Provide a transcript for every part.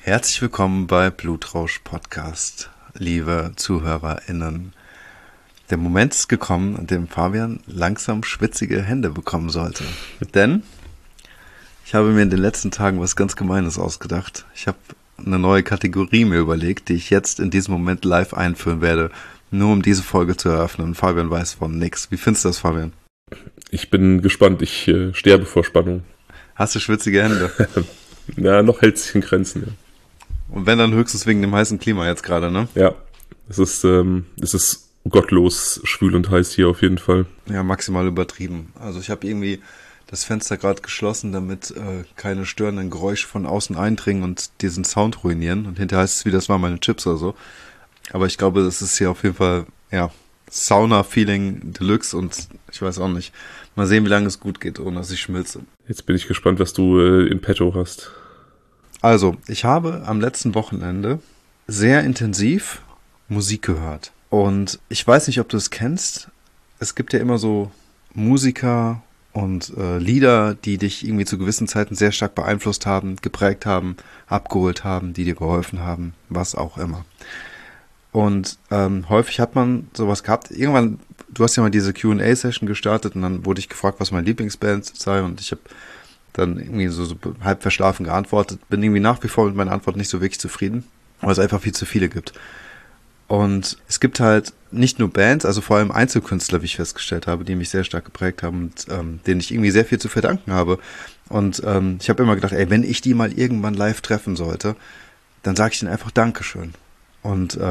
Herzlich willkommen bei Blutrausch Podcast, liebe ZuhörerInnen. Der Moment ist gekommen, an dem Fabian langsam schwitzige Hände bekommen sollte. Denn ich habe mir in den letzten Tagen was ganz Gemeines ausgedacht. Ich habe eine neue Kategorie mir überlegt, die ich jetzt in diesem Moment live einführen werde, nur um diese Folge zu eröffnen. Und Fabian weiß von nix. Wie findest du das, Fabian? Ich bin gespannt. Ich sterbe vor Spannung. Hast du schwitzige Hände? Ja, noch hält sich in Grenzen. Ja. Und wenn, dann höchstens wegen dem heißen Klima jetzt gerade, ne? Ja, es ist gottlos schwül und heiß hier auf jeden Fall. Ja, maximal übertrieben. Also ich habe irgendwie das Fenster gerade geschlossen, damit keine störenden Geräusche von außen eindringen und diesen Sound ruinieren. Und hinterher heißt es wie, das waren meine Chips oder so. Aber ich glaube, das ist hier auf jeden Fall, ja, Sauna-Feeling Deluxe und ich weiß auch nicht. Mal sehen, wie lange es gut geht, ohne dass ich schmilze. Jetzt bin ich gespannt, was du in petto hast. Also, ich habe am letzten Wochenende sehr intensiv Musik gehört. Und ich weiß nicht, ob du es kennst. Es gibt ja immer so Musiker und Lieder, die dich irgendwie zu gewissen Zeiten sehr stark beeinflusst haben, geprägt haben, abgeholt haben, die dir geholfen haben, was auch immer. Und häufig hat man sowas gehabt. Irgendwann, du hast ja mal diese Q&A-Session gestartet und dann wurde ich gefragt, was meine Lieblingsband sei und ich habe dann irgendwie so halb verschlafen geantwortet. Bin irgendwie nach wie vor mit meiner Antwort nicht so wirklich zufrieden, weil es einfach viel zu viele gibt. Und es gibt halt nicht nur Bands, also vor allem Einzelkünstler, wie ich festgestellt habe, die mich sehr stark geprägt haben und denen ich irgendwie sehr viel zu verdanken habe. Und ich habe immer gedacht, ey, wenn ich die mal irgendwann live treffen sollte, dann sage ich denen einfach Dankeschön. Und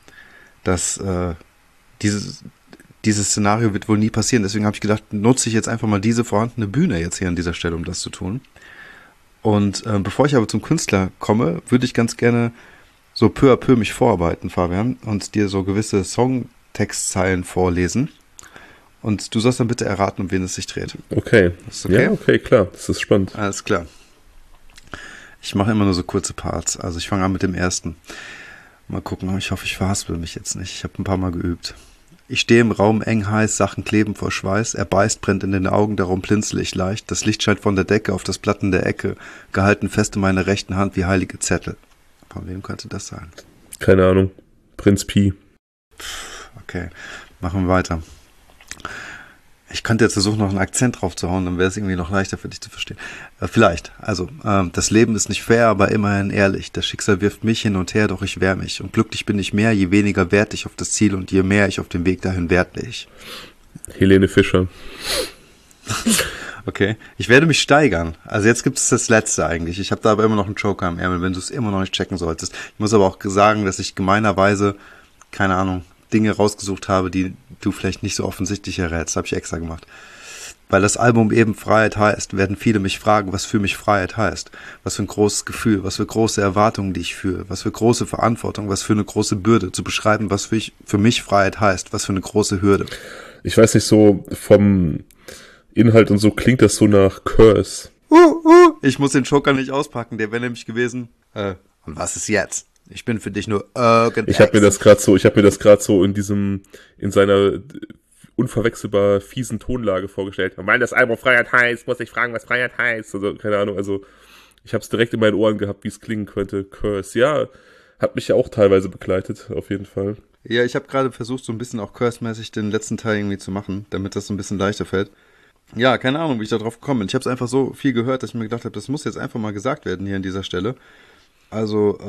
dieses Szenario wird wohl nie passieren. Deswegen habe ich gedacht, nutze ich jetzt einfach mal diese vorhandene Bühne jetzt hier an dieser Stelle, um das zu tun. Und bevor ich aber zum Künstler komme, würde ich ganz gerne so peu à peu mich vorarbeiten, Fabian, und dir so gewisse Songtextzeilen vorlesen. Und du sollst dann bitte erraten, um wen es sich dreht. Okay. Ist okay? Ja, okay, klar. Das ist spannend. Alles klar. Ich mache immer nur so kurze Parts. Also ich fange an mit dem ersten. Mal gucken, ich hoffe, ich verhaspel mich jetzt nicht. Ich habe ein paar Mal geübt. Ich stehe im Raum eng heiß, Sachen kleben vor Schweiß. Er beißt, brennt in den Augen, darum blinzel ich leicht. Das Licht scheint von der Decke auf das Blatt in der Ecke. Gehalten fest in meiner rechten Hand wie heilige Zettel. Von wem könnte das sein? Keine Ahnung. Prinz Pi. Okay, machen wir weiter. Ich könnte jetzt versuchen, noch einen Akzent drauf zu hauen, dann wäre es irgendwie noch leichter für dich zu verstehen. Vielleicht. Also, das Leben ist nicht fair, aber immerhin ehrlich. Das Schicksal wirft mich hin und her, doch ich wehr mich. Und glücklich bin ich mehr, je weniger wert ich auf das Ziel und je mehr ich auf dem Weg dahin wert ich. Helene Fischer. Okay. Ich werde mich steigern. Also jetzt gibt es das Letzte eigentlich. Ich habe da aber immer noch einen Joker am Ärmel, wenn du es immer noch nicht checken solltest. Ich muss aber auch sagen, dass ich gemeinerweise, keine Ahnung, Dinge rausgesucht habe, die du vielleicht nicht so offensichtlich errätst. Habe ich extra gemacht. Weil das Album eben Freiheit heißt, werden viele mich fragen, was für mich Freiheit heißt. Was für ein großes Gefühl, was für große Erwartungen, die ich fühle, was für große Verantwortung, was für eine große Bürde, zu beschreiben, was für mich Freiheit heißt, was für eine große Hürde. Ich weiß nicht, so vom Inhalt und so klingt das so nach Curse. Ich muss den Joker nicht auspacken, der wäre nämlich gewesen. Und was ist jetzt? Ich bin für dich nur irgendetwas. Ich habe mir das gerade so in seiner unverwechselbar fiesen Tonlage vorgestellt. Weil das Album Freiheit heißt, muss ich fragen, was Freiheit heißt. Also, keine Ahnung, also ich habe es direkt in meinen Ohren gehabt, wie es klingen könnte. Curse, ja, hat mich ja auch teilweise begleitet, auf jeden Fall. Ja, ich habe gerade versucht, so ein bisschen auch Curse-mäßig den letzten Teil irgendwie zu machen, damit das so ein bisschen leichter fällt. Ja, keine Ahnung, wie ich da drauf gekommen bin. Ich habe es einfach so viel gehört, dass ich mir gedacht habe, das muss jetzt einfach mal gesagt werden hier an dieser Stelle. Also,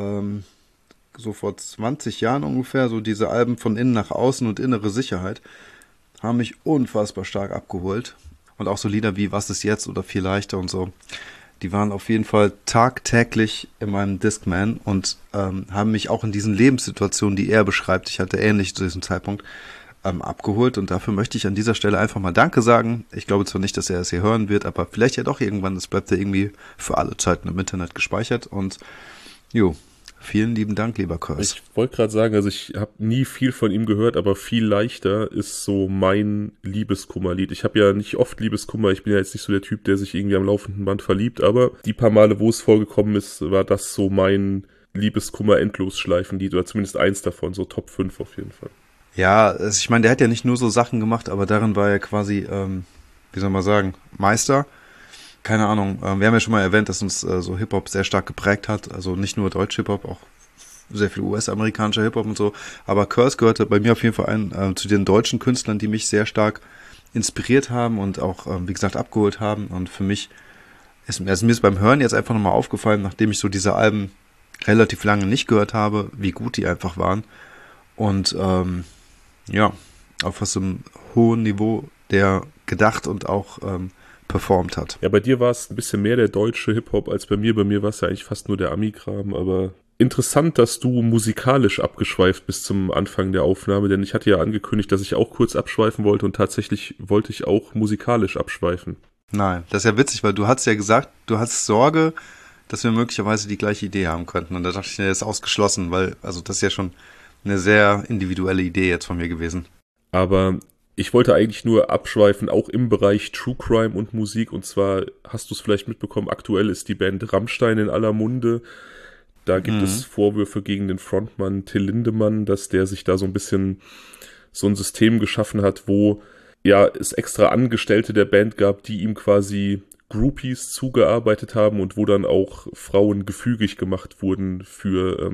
so vor 20 Jahren ungefähr, so diese Alben von innen nach außen und innere Sicherheit haben mich unfassbar stark abgeholt. Und auch so Lieder wie Was ist jetzt oder Viel leichter und so, die waren auf jeden Fall tagtäglich in meinem Discman und haben mich auch in diesen Lebenssituationen, die er beschreibt, ich hatte ähnlich zu diesem Zeitpunkt, abgeholt. Und dafür möchte ich an dieser Stelle einfach mal Danke sagen. Ich glaube zwar nicht, dass er es hier hören wird, aber vielleicht ja doch irgendwann, das bleibt ja irgendwie für alle Zeiten im Internet gespeichert. Und jo, vielen lieben Dank, lieber Curse. Ich wollte gerade sagen, also ich habe nie viel von ihm gehört, aber Viel leichter ist so mein Liebeskummerlied. Ich habe ja nicht oft Liebeskummer, ich bin ja jetzt nicht so der Typ, der sich irgendwie am laufenden Band verliebt, aber die paar Male, wo es vorgekommen ist, war das so mein Liebeskummer-Endlosschleifenlied oder zumindest eins davon, so Top 5 auf jeden Fall. Ja, also ich meine, der hat ja nicht nur so Sachen gemacht, aber darin war er quasi, wie soll man sagen, Meister. keine Ahnung, wir haben ja schon mal erwähnt, dass uns so Hip-Hop sehr stark geprägt hat, also nicht nur Deutsch-Hip-Hop, auch sehr viel US-amerikanischer Hip-Hop und so, aber Curse gehörte bei mir auf jeden Fall zu den deutschen Künstlern, die mich sehr stark inspiriert haben und auch, wie gesagt, abgeholt haben. Und für mich also mir ist beim Hören jetzt einfach nochmal aufgefallen, nachdem ich so diese Alben relativ lange nicht gehört habe, wie gut die einfach waren. Und ja, auf was einem hohen Niveau der gedacht und auch performt hat. Ja, bei dir war es ein bisschen mehr der deutsche Hip-Hop als bei mir. Bei mir war es ja eigentlich fast nur der Ami-Kram, aber interessant, dass du musikalisch abgeschweift bis zum Anfang der Aufnahme, denn ich hatte ja angekündigt, dass ich auch kurz abschweifen wollte und tatsächlich wollte ich auch musikalisch abschweifen. Nein, das ist ja witzig, weil du hast ja gesagt, du hast Sorge, dass wir möglicherweise die gleiche Idee haben könnten. Und da dachte ich, nee, das ist ausgeschlossen, weil, also das ist ja schon eine sehr individuelle Idee jetzt von mir gewesen. Aber ich wollte eigentlich nur abschweifen, auch im Bereich True Crime und Musik. Und zwar hast du es vielleicht mitbekommen, aktuell ist die Band Rammstein in aller Munde. Da gibt es Vorwürfe gegen den Frontmann Till Lindemann, dass der sich da so ein bisschen so ein System geschaffen hat, wo ja es extra Angestellte der Band gab, die ihm quasi Groupies zugearbeitet haben und wo dann auch Frauen gefügig gemacht wurden für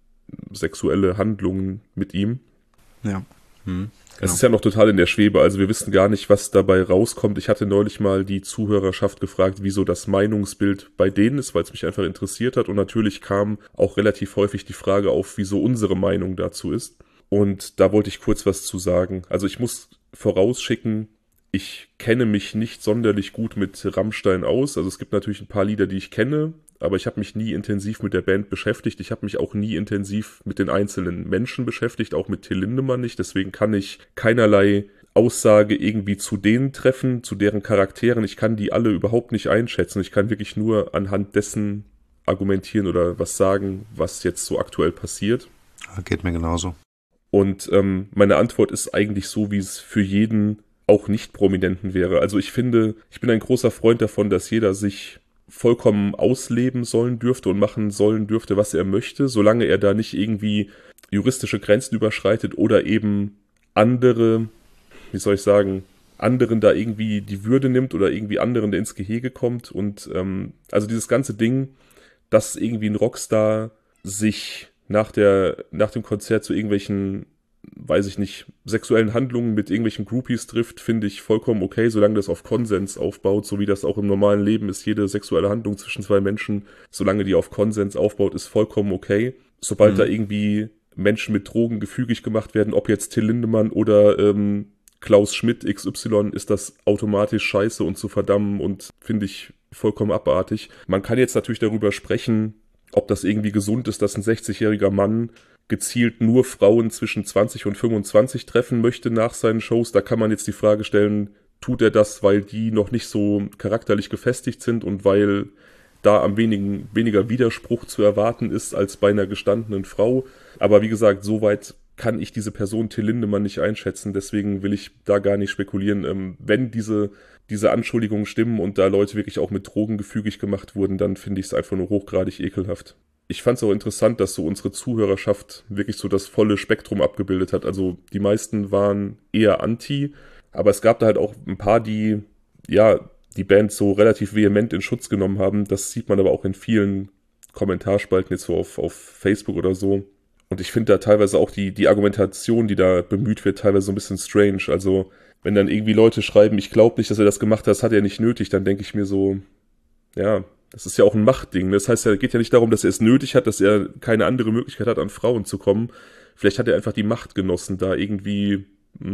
sexuelle Handlungen mit ihm. Ja. Genau. Es ist ja noch total in der Schwebe, also wir wissen gar nicht, was dabei rauskommt. Ich hatte neulich mal die Zuhörerschaft gefragt, wieso das Meinungsbild bei denen ist, weil es mich einfach interessiert hat. Und natürlich kam auch relativ häufig die Frage auf, wieso unsere Meinung dazu ist. Und da wollte ich kurz was zu sagen. Also ich muss vorausschicken, ich kenne mich nicht sonderlich gut mit Rammstein aus. Also es gibt natürlich ein paar Lieder, die ich kenne, aber ich habe mich nie intensiv mit der Band beschäftigt. Ich habe mich auch nie intensiv mit den einzelnen Menschen beschäftigt, auch mit Till Lindemann nicht. Deswegen kann ich keinerlei Aussage irgendwie zu denen treffen, zu deren Charakteren. Ich kann die alle überhaupt nicht einschätzen. Ich kann wirklich nur anhand dessen argumentieren oder was sagen, was jetzt so aktuell passiert. Geht mir genauso. Und meine Antwort ist eigentlich so, wie es für jeden auch Nicht-Prominenten wäre. Also ich finde, ich bin ein großer Freund davon, dass jeder sich vollkommen ausleben sollen dürfte und machen sollen dürfte, was er möchte, solange er da nicht irgendwie juristische Grenzen überschreitet oder eben andere, wie soll ich sagen, anderen da irgendwie die Würde nimmt oder irgendwie anderen da ins Gehege kommt. Und also dieses ganze Ding, dass irgendwie ein Rockstar sich nach dem Konzert zu irgendwelchen, weiß ich nicht, sexuellen Handlungen mit irgendwelchen Groupies trifft, finde ich vollkommen okay, solange das auf Konsens aufbaut, so wie das auch im normalen Leben ist. Jede sexuelle Handlung zwischen zwei Menschen, solange die auf Konsens aufbaut, ist vollkommen okay. Sobald da irgendwie Menschen mit Drogen gefügig gemacht werden, ob jetzt Till Lindemann oder Klaus Schmidt XY, ist das automatisch scheiße und zu verdammen und finde ich vollkommen abartig. Man kann jetzt natürlich darüber sprechen, ob das irgendwie gesund ist, dass ein 60-jähriger Mann gezielt nur Frauen zwischen 20 und 25 treffen möchte nach seinen Shows. Da kann man jetzt die Frage stellen, tut er das, weil die noch nicht so charakterlich gefestigt sind und weil da am weniger Widerspruch zu erwarten ist als bei einer gestandenen Frau. Aber wie gesagt, soweit kann ich diese Person Till Lindemann nicht einschätzen. Deswegen will ich da gar nicht spekulieren. Wenn diese Anschuldigungen stimmen und da Leute wirklich auch mit Drogen gefügig gemacht wurden, dann finde ich es einfach nur hochgradig ekelhaft. Ich fand es auch interessant, dass so unsere Zuhörerschaft wirklich so das volle Spektrum abgebildet hat. Also die meisten waren eher anti, aber es gab da halt auch ein paar, die ja die Band so relativ vehement in Schutz genommen haben. Das sieht man aber auch in vielen Kommentarspalten jetzt so auf Facebook oder so. Und ich finde da teilweise auch die Argumentation, die da bemüht wird, teilweise so ein bisschen strange. Also wenn dann irgendwie Leute schreiben, ich glaube nicht, dass er das gemacht hat, das hat er nicht nötig, dann denke ich mir so, ja, das ist ja auch ein Machtding. Das heißt, es geht ja nicht darum, dass er es nötig hat, dass er keine andere Möglichkeit hat, an Frauen zu kommen. Vielleicht hat er einfach die Macht genossen, da irgendwie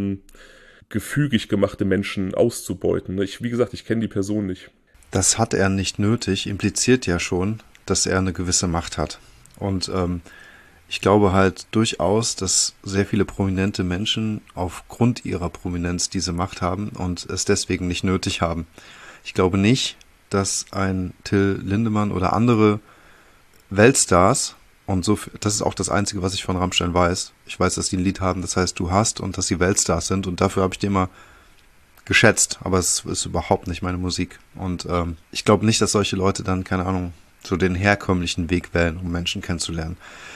gefügig gemachte Menschen auszubeuten. Wie gesagt, ich kenne die Person nicht. Das hat er nicht nötig, impliziert ja schon, dass er eine gewisse Macht hat. Und ich glaube halt durchaus, dass sehr viele prominente Menschen aufgrund ihrer Prominenz diese Macht haben und es deswegen nicht nötig haben. Ich glaube nicht, dass ein Till Lindemann oder andere Weltstars, und so, das ist auch das Einzige, was ich von Rammstein weiß. Ich weiß, dass die ein Lied haben, das heißt Du hast, und dass sie Weltstars sind, und dafür habe ich die immer geschätzt, aber es ist überhaupt nicht meine Musik. Und ich glaube nicht, dass solche Leute dann, keine Ahnung, so den herkömmlichen Weg wählen, um Menschen kennenzulernen.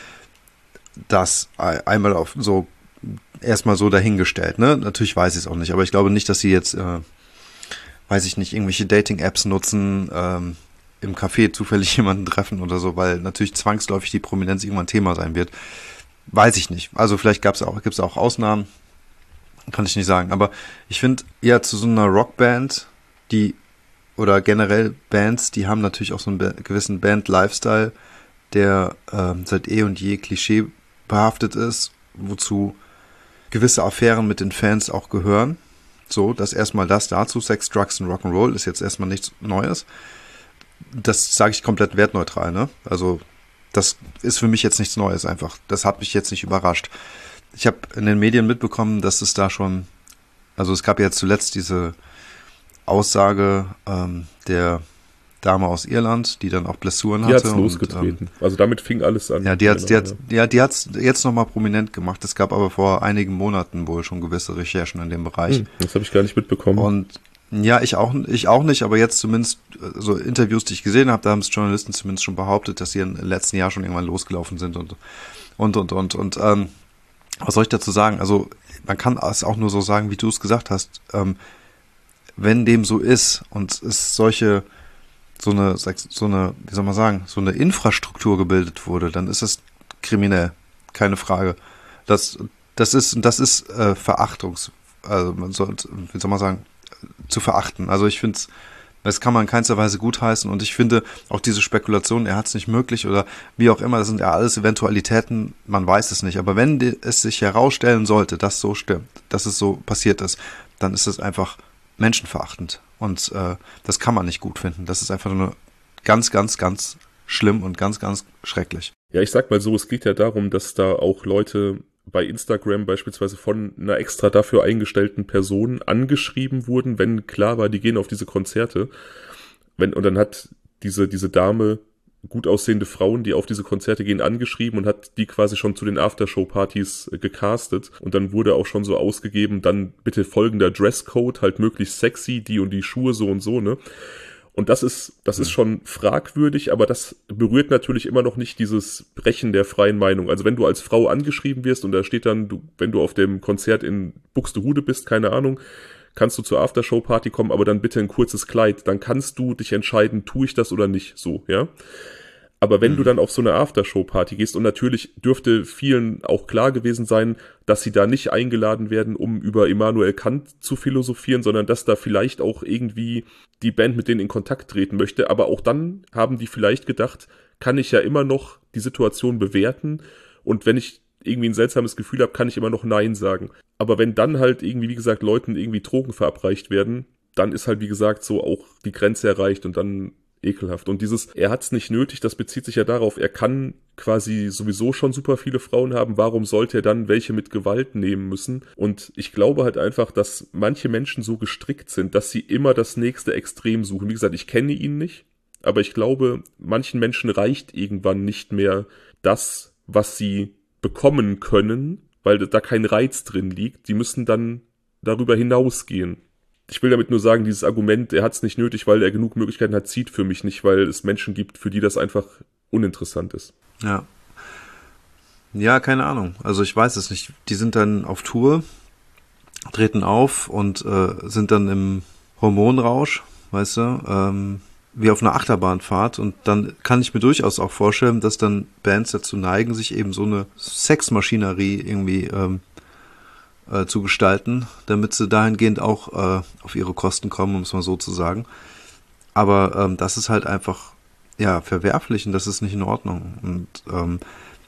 Das einmal auf so erstmal so dahingestellt, ne? Natürlich weiß ich es auch nicht, aber ich glaube nicht, dass sie jetzt weiß ich nicht, irgendwelche Dating-Apps nutzen, im Café zufällig jemanden treffen oder so, weil natürlich zwangsläufig die Prominenz irgendwann Thema sein wird. Weiß ich nicht. Also vielleicht gibt's auch Ausnahmen, kann ich nicht sagen. Aber ich finde, ja, zu so einer Rockband, oder generell Bands, die haben natürlich auch so einen gewissen Band-Lifestyle, der seit eh und je Klischee behaftet ist, wozu gewisse Affären mit den Fans auch gehören. So, das erstmal das dazu. Sex, Drugs und Rock'n'Roll ist jetzt erstmal nichts Neues. Das sage ich komplett wertneutral, ne? Also, das ist für mich jetzt nichts Neues einfach. Das hat mich jetzt nicht überrascht. Ich habe in den Medien mitbekommen, dass es da schon, also es gab ja zuletzt diese Aussage der Dame aus Irland, die dann auch Blessuren hatte. Die hat's losgetreten. Also damit fing alles an. Ja, die hat's jetzt nochmal prominent gemacht. Es gab aber vor einigen Monaten wohl schon gewisse Recherchen in dem Bereich. Das habe ich gar nicht mitbekommen. Und ja, ich auch nicht, aber jetzt zumindest so Interviews, die ich gesehen habe, da haben es Journalisten zumindest schon behauptet, dass sie im letzten Jahr schon irgendwann losgelaufen sind und was soll ich dazu sagen? Also man kann es auch nur so sagen, wie du es gesagt hast. Wenn dem so ist und es so eine, wie soll man sagen, so eine Infrastruktur gebildet wurde, dann ist es kriminell, keine Frage. Das ist also wie soll man sagen, zu verachten. Also ich finde, das kann man in keinster Weise gutheißen und ich finde auch diese Spekulation, er hat es nicht möglich oder wie auch immer, das sind ja alles Eventualitäten, man weiß es nicht. Aber wenn es sich herausstellen sollte, dass so stimmt, dass es so passiert ist, dann ist es einfach menschenverachtend und das kann man nicht gut finden. Das ist einfach nur ganz, ganz, ganz schlimm und ganz, ganz schrecklich. Ja, ich sag mal so, es geht ja darum, dass da auch Leute bei Instagram beispielsweise von einer extra dafür eingestellten Person angeschrieben wurden, wenn klar war, die gehen auf diese Konzerte. Und dann hat diese Dame gut aussehende Frauen, die auf diese Konzerte gehen, angeschrieben und hat die quasi schon zu den Aftershow-Partys gecastet. Und dann wurde auch schon so ausgegeben, dann bitte folgender Dresscode, halt möglichst sexy, die und die Schuhe so und so, ne? Und das ist schon fragwürdig, aber das berührt natürlich immer noch nicht dieses Brechen der freien Meinung. Also wenn du als Frau angeschrieben wirst und da steht dann, wenn du auf dem Konzert in Buxtehude bist, keine Ahnung, kannst du zur Aftershow-Party kommen, aber dann bitte ein kurzes Kleid. Dann kannst du dich entscheiden, tue ich das oder nicht, so, ja. Aber wenn du dann auf so eine Aftershow-Party gehst, und natürlich dürfte vielen auch klar gewesen sein, dass sie da nicht eingeladen werden, um über Immanuel Kant zu philosophieren, sondern dass da vielleicht auch irgendwie die Band mit denen in Kontakt treten möchte. Aber auch dann haben die vielleicht gedacht, kann ich ja immer noch die Situation bewerten und wenn ich irgendwie ein seltsames Gefühl habe, kann ich immer noch Nein sagen. Aber wenn dann halt irgendwie, wie gesagt, Leuten irgendwie Drogen verabreicht werden, dann ist halt, wie gesagt, so auch die Grenze erreicht und dann ekelhaft. Und er hat's nicht nötig, das bezieht sich ja darauf, er kann quasi sowieso schon super viele Frauen haben, warum sollte er dann welche mit Gewalt nehmen müssen? Und ich glaube halt einfach, dass manche Menschen so gestrickt sind, dass sie immer das nächste Extrem suchen. Wie gesagt, ich kenne ihn nicht, aber ich glaube, manchen Menschen reicht irgendwann nicht mehr das, was sie bekommen können, weil da kein Reiz drin liegt. Die müssen dann darüber hinausgehen. Ich will damit nur sagen, dieses Argument, er hat es nicht nötig, weil er genug Möglichkeiten hat, zieht für mich nicht, weil es Menschen gibt, für die das einfach uninteressant ist. Ja. Ja, keine Ahnung. Also ich weiß es nicht. Die sind dann auf Tour, treten auf und sind dann im Hormonrausch, weißt du, wie auf einer Achterbahnfahrt. Und dann kann ich mir durchaus auch vorstellen, dass dann Bands dazu neigen, sich eben so eine Sexmaschinerie irgendwie zu gestalten, damit sie dahingehend auch auf ihre Kosten kommen, um es mal so zu sagen. Aber das ist halt einfach ja verwerflich und das ist nicht in Ordnung. Und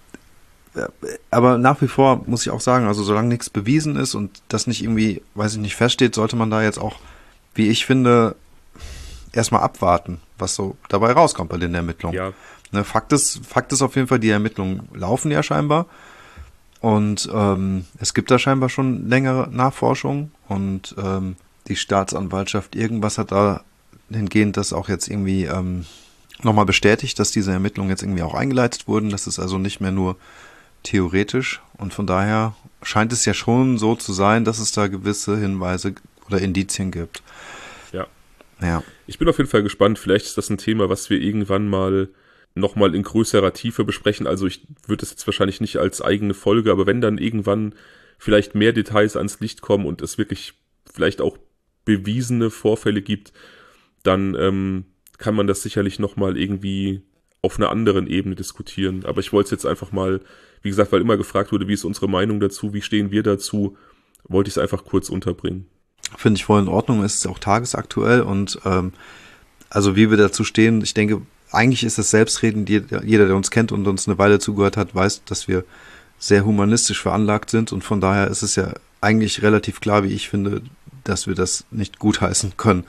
aber nach wie vor muss ich auch sagen, also solange nichts bewiesen ist und das nicht irgendwie, weiß ich nicht, feststeht, sollte man da jetzt auch, wie ich finde, erstmal abwarten, was so dabei rauskommt bei den Ermittlungen. Ja. Ne, Fakt ist auf jeden Fall, die Ermittlungen laufen ja scheinbar. Und es gibt da scheinbar schon längere Nachforschungen und die Staatsanwaltschaft irgendwas hat da hingehend das auch jetzt irgendwie nochmal bestätigt, dass diese Ermittlungen jetzt irgendwie auch eingeleitet wurden. Das ist also nicht mehr nur theoretisch und von daher scheint es ja schon so zu sein, dass es da gewisse Hinweise oder Indizien gibt. Ja. Ich bin auf jeden Fall gespannt. Vielleicht ist das ein Thema, was wir irgendwann mal nochmal in größerer Tiefe besprechen. Also ich würde es jetzt wahrscheinlich nicht als eigene Folge, aber wenn dann irgendwann vielleicht mehr Details ans Licht kommen und es wirklich vielleicht auch bewiesene Vorfälle gibt, dann kann man das sicherlich nochmal irgendwie auf einer anderen Ebene diskutieren. Aber ich wollte es jetzt einfach mal, wie gesagt, weil immer gefragt wurde, wie ist unsere Meinung dazu, wie stehen wir dazu, wollte ich es einfach kurz unterbringen. Finde ich voll in Ordnung, es ist auch tagesaktuell und also wie wir dazu stehen, ich denke, eigentlich ist das selbstredend, jeder, der uns kennt und uns eine Weile zugehört hat, weiß, dass wir sehr humanistisch veranlagt sind und von daher ist es ja eigentlich relativ klar, wie ich finde, dass wir das nicht gutheißen können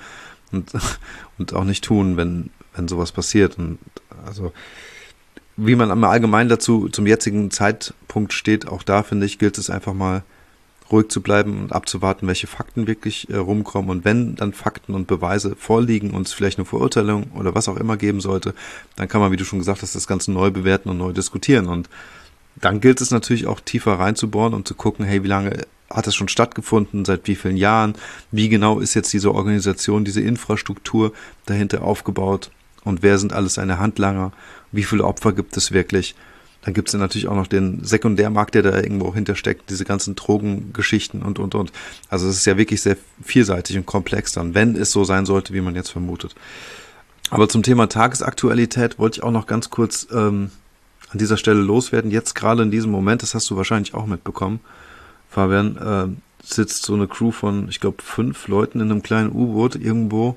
und auch nicht tun, wenn sowas passiert. Und also wie man im Allgemeinen dazu zum jetzigen Zeitpunkt steht, auch da finde ich, gilt es einfach mal ruhig zu bleiben und abzuwarten, welche Fakten wirklich rumkommen. Und wenn dann Fakten und Beweise vorliegen und es vielleicht eine Verurteilung oder was auch immer geben sollte, dann kann man, wie du schon gesagt hast, das Ganze neu bewerten und neu diskutieren. Und dann gilt es natürlich auch tiefer reinzubohren und zu gucken, hey, wie lange hat das schon stattgefunden, seit wie vielen Jahren, wie genau ist jetzt diese Organisation, diese Infrastruktur dahinter aufgebaut und wer sind alles seine Handlanger, wie viele Opfer gibt es wirklich. Dann gibt es ja natürlich auch noch den Sekundärmarkt, der da irgendwo hintersteckt, diese ganzen Drogengeschichten und. Also es ist ja wirklich sehr vielseitig und komplex dann, wenn es so sein sollte, wie man jetzt vermutet. Aber zum Thema Tagesaktualität wollte ich auch noch ganz kurz an dieser Stelle loswerden. Jetzt gerade in diesem Moment, das hast du wahrscheinlich auch mitbekommen, Fabian, sitzt so eine Crew von, ich glaube, 5 Leuten in einem kleinen U-Boot irgendwo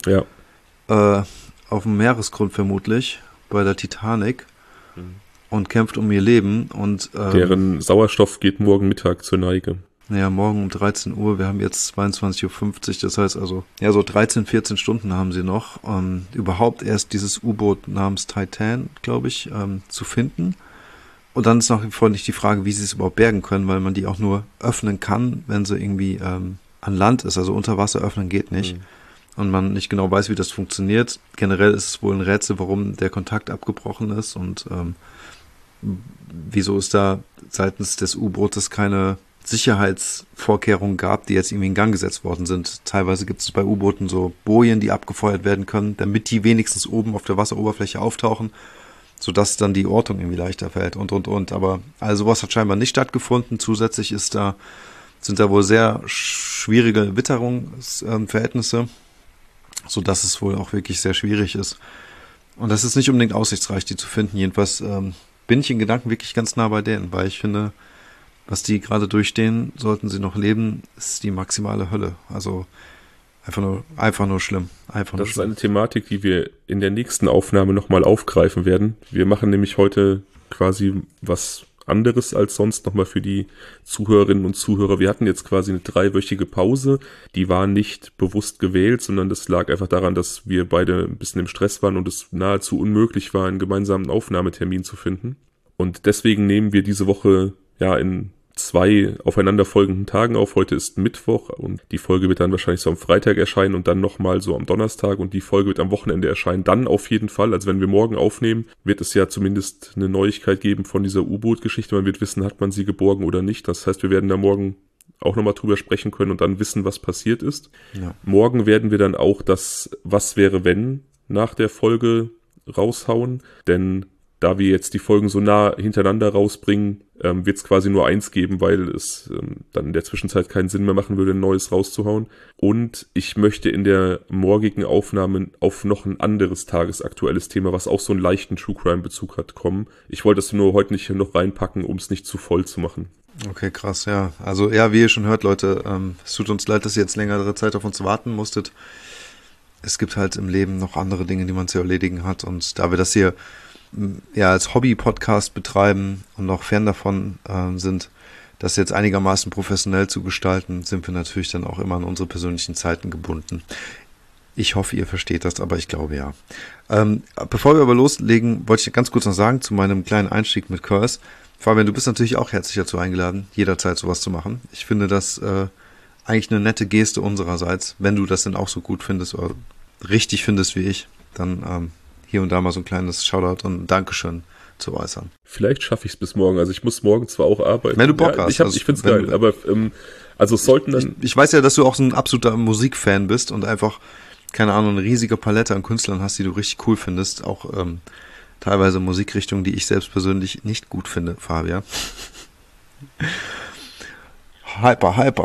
auf dem Meeresgrund vermutlich, bei der Titanic. Und kämpft um ihr Leben und deren Sauerstoff geht morgen Mittag zur Neige. Ja, morgen um 13 Uhr, wir haben jetzt 22:50 Uhr, das heißt also, ja, so 13, 14 Stunden haben sie noch, überhaupt erst dieses U-Boot namens Titan, glaube ich, zu finden. Und dann ist nach wie vor nicht die Frage, wie sie es überhaupt bergen können, weil man die auch nur öffnen kann, wenn sie irgendwie an Land ist, also unter Wasser öffnen geht nicht. Und man nicht genau weiß, wie das funktioniert. Generell ist es wohl ein Rätsel, warum der Kontakt abgebrochen ist und wieso es da seitens des U-Bootes keine Sicherheitsvorkehrungen gab, die jetzt irgendwie in Gang gesetzt worden sind. Teilweise gibt es bei U-Booten so Bojen, die abgefeuert werden können, damit die wenigstens oben auf der Wasseroberfläche auftauchen, sodass dann die Ortung irgendwie leichter fällt und. Aber also sowas hat scheinbar nicht stattgefunden. Zusätzlich sind da wohl sehr schwierige Witterungsverhältnisse, sodass es wohl auch wirklich sehr schwierig ist. Und das ist nicht unbedingt aussichtsreich, die zu finden. Jedenfalls bin ich in Gedanken wirklich ganz nah bei denen, weil ich finde, was die gerade durchstehen, sollten sie noch leben, ist die maximale Hölle. Also einfach nur schlimm. Das ist eine Thematik, die wir in der nächsten Aufnahme nochmal aufgreifen werden. Wir machen nämlich heute quasi was anderes als sonst nochmal für die Zuhörerinnen und Zuhörer. Wir hatten jetzt quasi eine 3-wöchige Pause. Die war nicht bewusst gewählt, sondern das lag einfach daran, dass wir beide ein bisschen im Stress waren und es nahezu unmöglich war, einen gemeinsamen Aufnahmetermin zu finden. Und deswegen nehmen wir diese Woche ja in 2 aufeinanderfolgenden Tagen auf. Heute ist Mittwoch und die Folge wird dann wahrscheinlich so am Freitag erscheinen und dann nochmal so am Donnerstag und die Folge wird am Wochenende erscheinen. Dann auf jeden Fall, also wenn wir morgen aufnehmen, wird es ja zumindest eine Neuigkeit geben von dieser U-Boot-Geschichte. Man wird wissen, hat man sie geborgen oder nicht. Das heißt, wir werden da morgen auch nochmal drüber sprechen können und dann wissen, was passiert ist. Ja. Morgen werden wir dann auch das Was wäre wenn nach der Folge raushauen, denn da wir jetzt die Folgen so nah hintereinander rausbringen, wird es quasi nur eins geben, weil es dann in der Zwischenzeit keinen Sinn mehr machen würde, ein neues rauszuhauen. Und ich möchte in der morgigen Aufnahme auf noch ein anderes tagesaktuelles Thema, was auch so einen leichten True-Crime-Bezug hat, kommen. Ich wollte das nur heute nicht noch reinpacken, um es nicht zu voll zu machen. Okay, krass, ja. Also ja, wie ihr schon hört, Leute, es tut uns leid, dass ihr jetzt längere Zeit auf uns warten musstet. Es gibt halt im Leben noch andere Dinge, die man zu erledigen hat. Und da wir das hier ja als Hobby-Podcast betreiben und noch fern davon sind, das jetzt einigermaßen professionell zu gestalten, sind wir natürlich dann auch immer an unsere persönlichen Zeiten gebunden. Ich hoffe, ihr versteht das, aber ich glaube ja. Bevor wir aber loslegen, wollte ich ganz kurz noch sagen zu meinem kleinen Einstieg mit Curse. Fabian, du bist natürlich auch herzlich dazu eingeladen, jederzeit sowas zu machen. Ich finde das eigentlich eine nette Geste unsererseits. Wenn du das denn auch so gut findest oder richtig findest wie ich, dann hier und da mal so ein kleines Shoutout und Dankeschön zu äußern. Vielleicht schaffe ich es bis morgen. Also ich muss morgen zwar auch arbeiten. Wenn du Bock hast. Ich finde es geil, aber also sollten dann... Ich weiß ja, dass du auch so ein absoluter Musikfan bist und einfach, keine Ahnung, eine riesige Palette an Künstlern hast, die du richtig cool findest. Auch teilweise Musikrichtungen, die ich selbst persönlich nicht gut finde, Fabian. Hyper.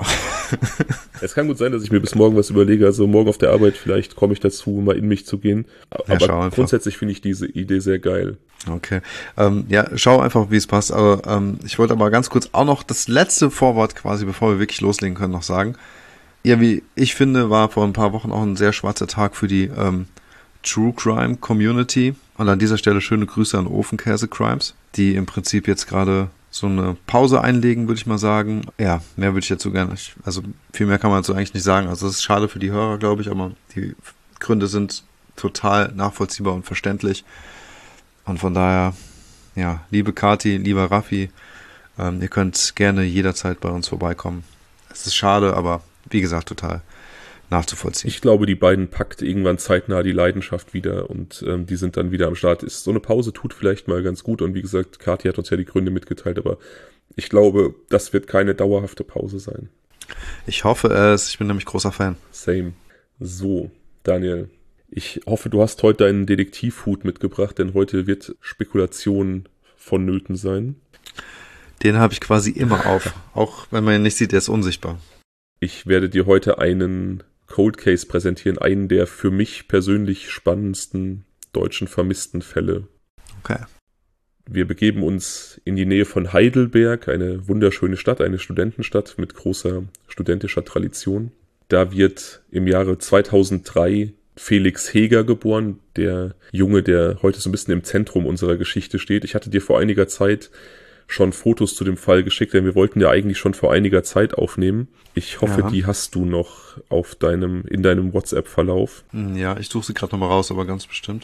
Es kann gut sein, dass ich mir bis morgen was überlege. Also morgen auf der Arbeit vielleicht komme ich dazu, mal in mich zu gehen. Aber grundsätzlich finde ich diese Idee sehr geil. Okay. Ja, schau einfach, wie es passt. Aber ich wollte aber ganz kurz auch noch das letzte Vorwort quasi, bevor wir wirklich loslegen können, noch sagen. Ja, wie ich finde, war vor ein paar Wochen auch ein sehr schwarzer Tag für die True Crime Community. Und an dieser Stelle schöne Grüße an Ofenkäse Crimes, die im Prinzip jetzt gerade so eine Pause einlegen, würde ich mal sagen. Ja, mehr würde ich dazu gerne nicht. Also viel mehr kann man dazu eigentlich nicht sagen. Also es ist schade für die Hörer, glaube ich, aber die Gründe sind total nachvollziehbar und verständlich. Und von daher, ja, liebe Kati, lieber Raffi, ihr könnt gerne jederzeit bei uns vorbeikommen. Es ist schade, aber wie gesagt, total nachzuvollziehen. Ich glaube, die beiden packt irgendwann zeitnah die Leidenschaft wieder und die sind dann wieder am Start. So eine Pause tut vielleicht mal ganz gut und wie gesagt, Kathi hat uns ja die Gründe mitgeteilt, aber ich glaube, das wird keine dauerhafte Pause sein. Ich hoffe es, ich bin nämlich großer Fan. Same. So, Daniel, ich hoffe, du hast heute deinen Detektivhut mitgebracht, denn heute wird Spekulation vonnöten sein. Den habe ich quasi immer auf, auch wenn man ihn nicht sieht, der ist unsichtbar. Ich werde dir heute einen Cold Case präsentieren, einen der für mich persönlich spannendsten deutschen vermissten Fälle. Okay. Wir begeben uns in die Nähe von Heidelberg, eine wunderschöne Stadt, eine Studentenstadt mit großer studentischer Tradition. Da wird im Jahre 2003 Felix Heger geboren, der Junge, der heute so ein bisschen im Zentrum unserer Geschichte steht. Ich hatte dir vor einiger Zeit schon Fotos zu dem Fall geschickt, denn wir wollten ja eigentlich schon vor einiger Zeit aufnehmen. Ich hoffe, die hast du noch in deinem WhatsApp-Verlauf. Ja, ich suche sie gerade nochmal raus, aber ganz bestimmt.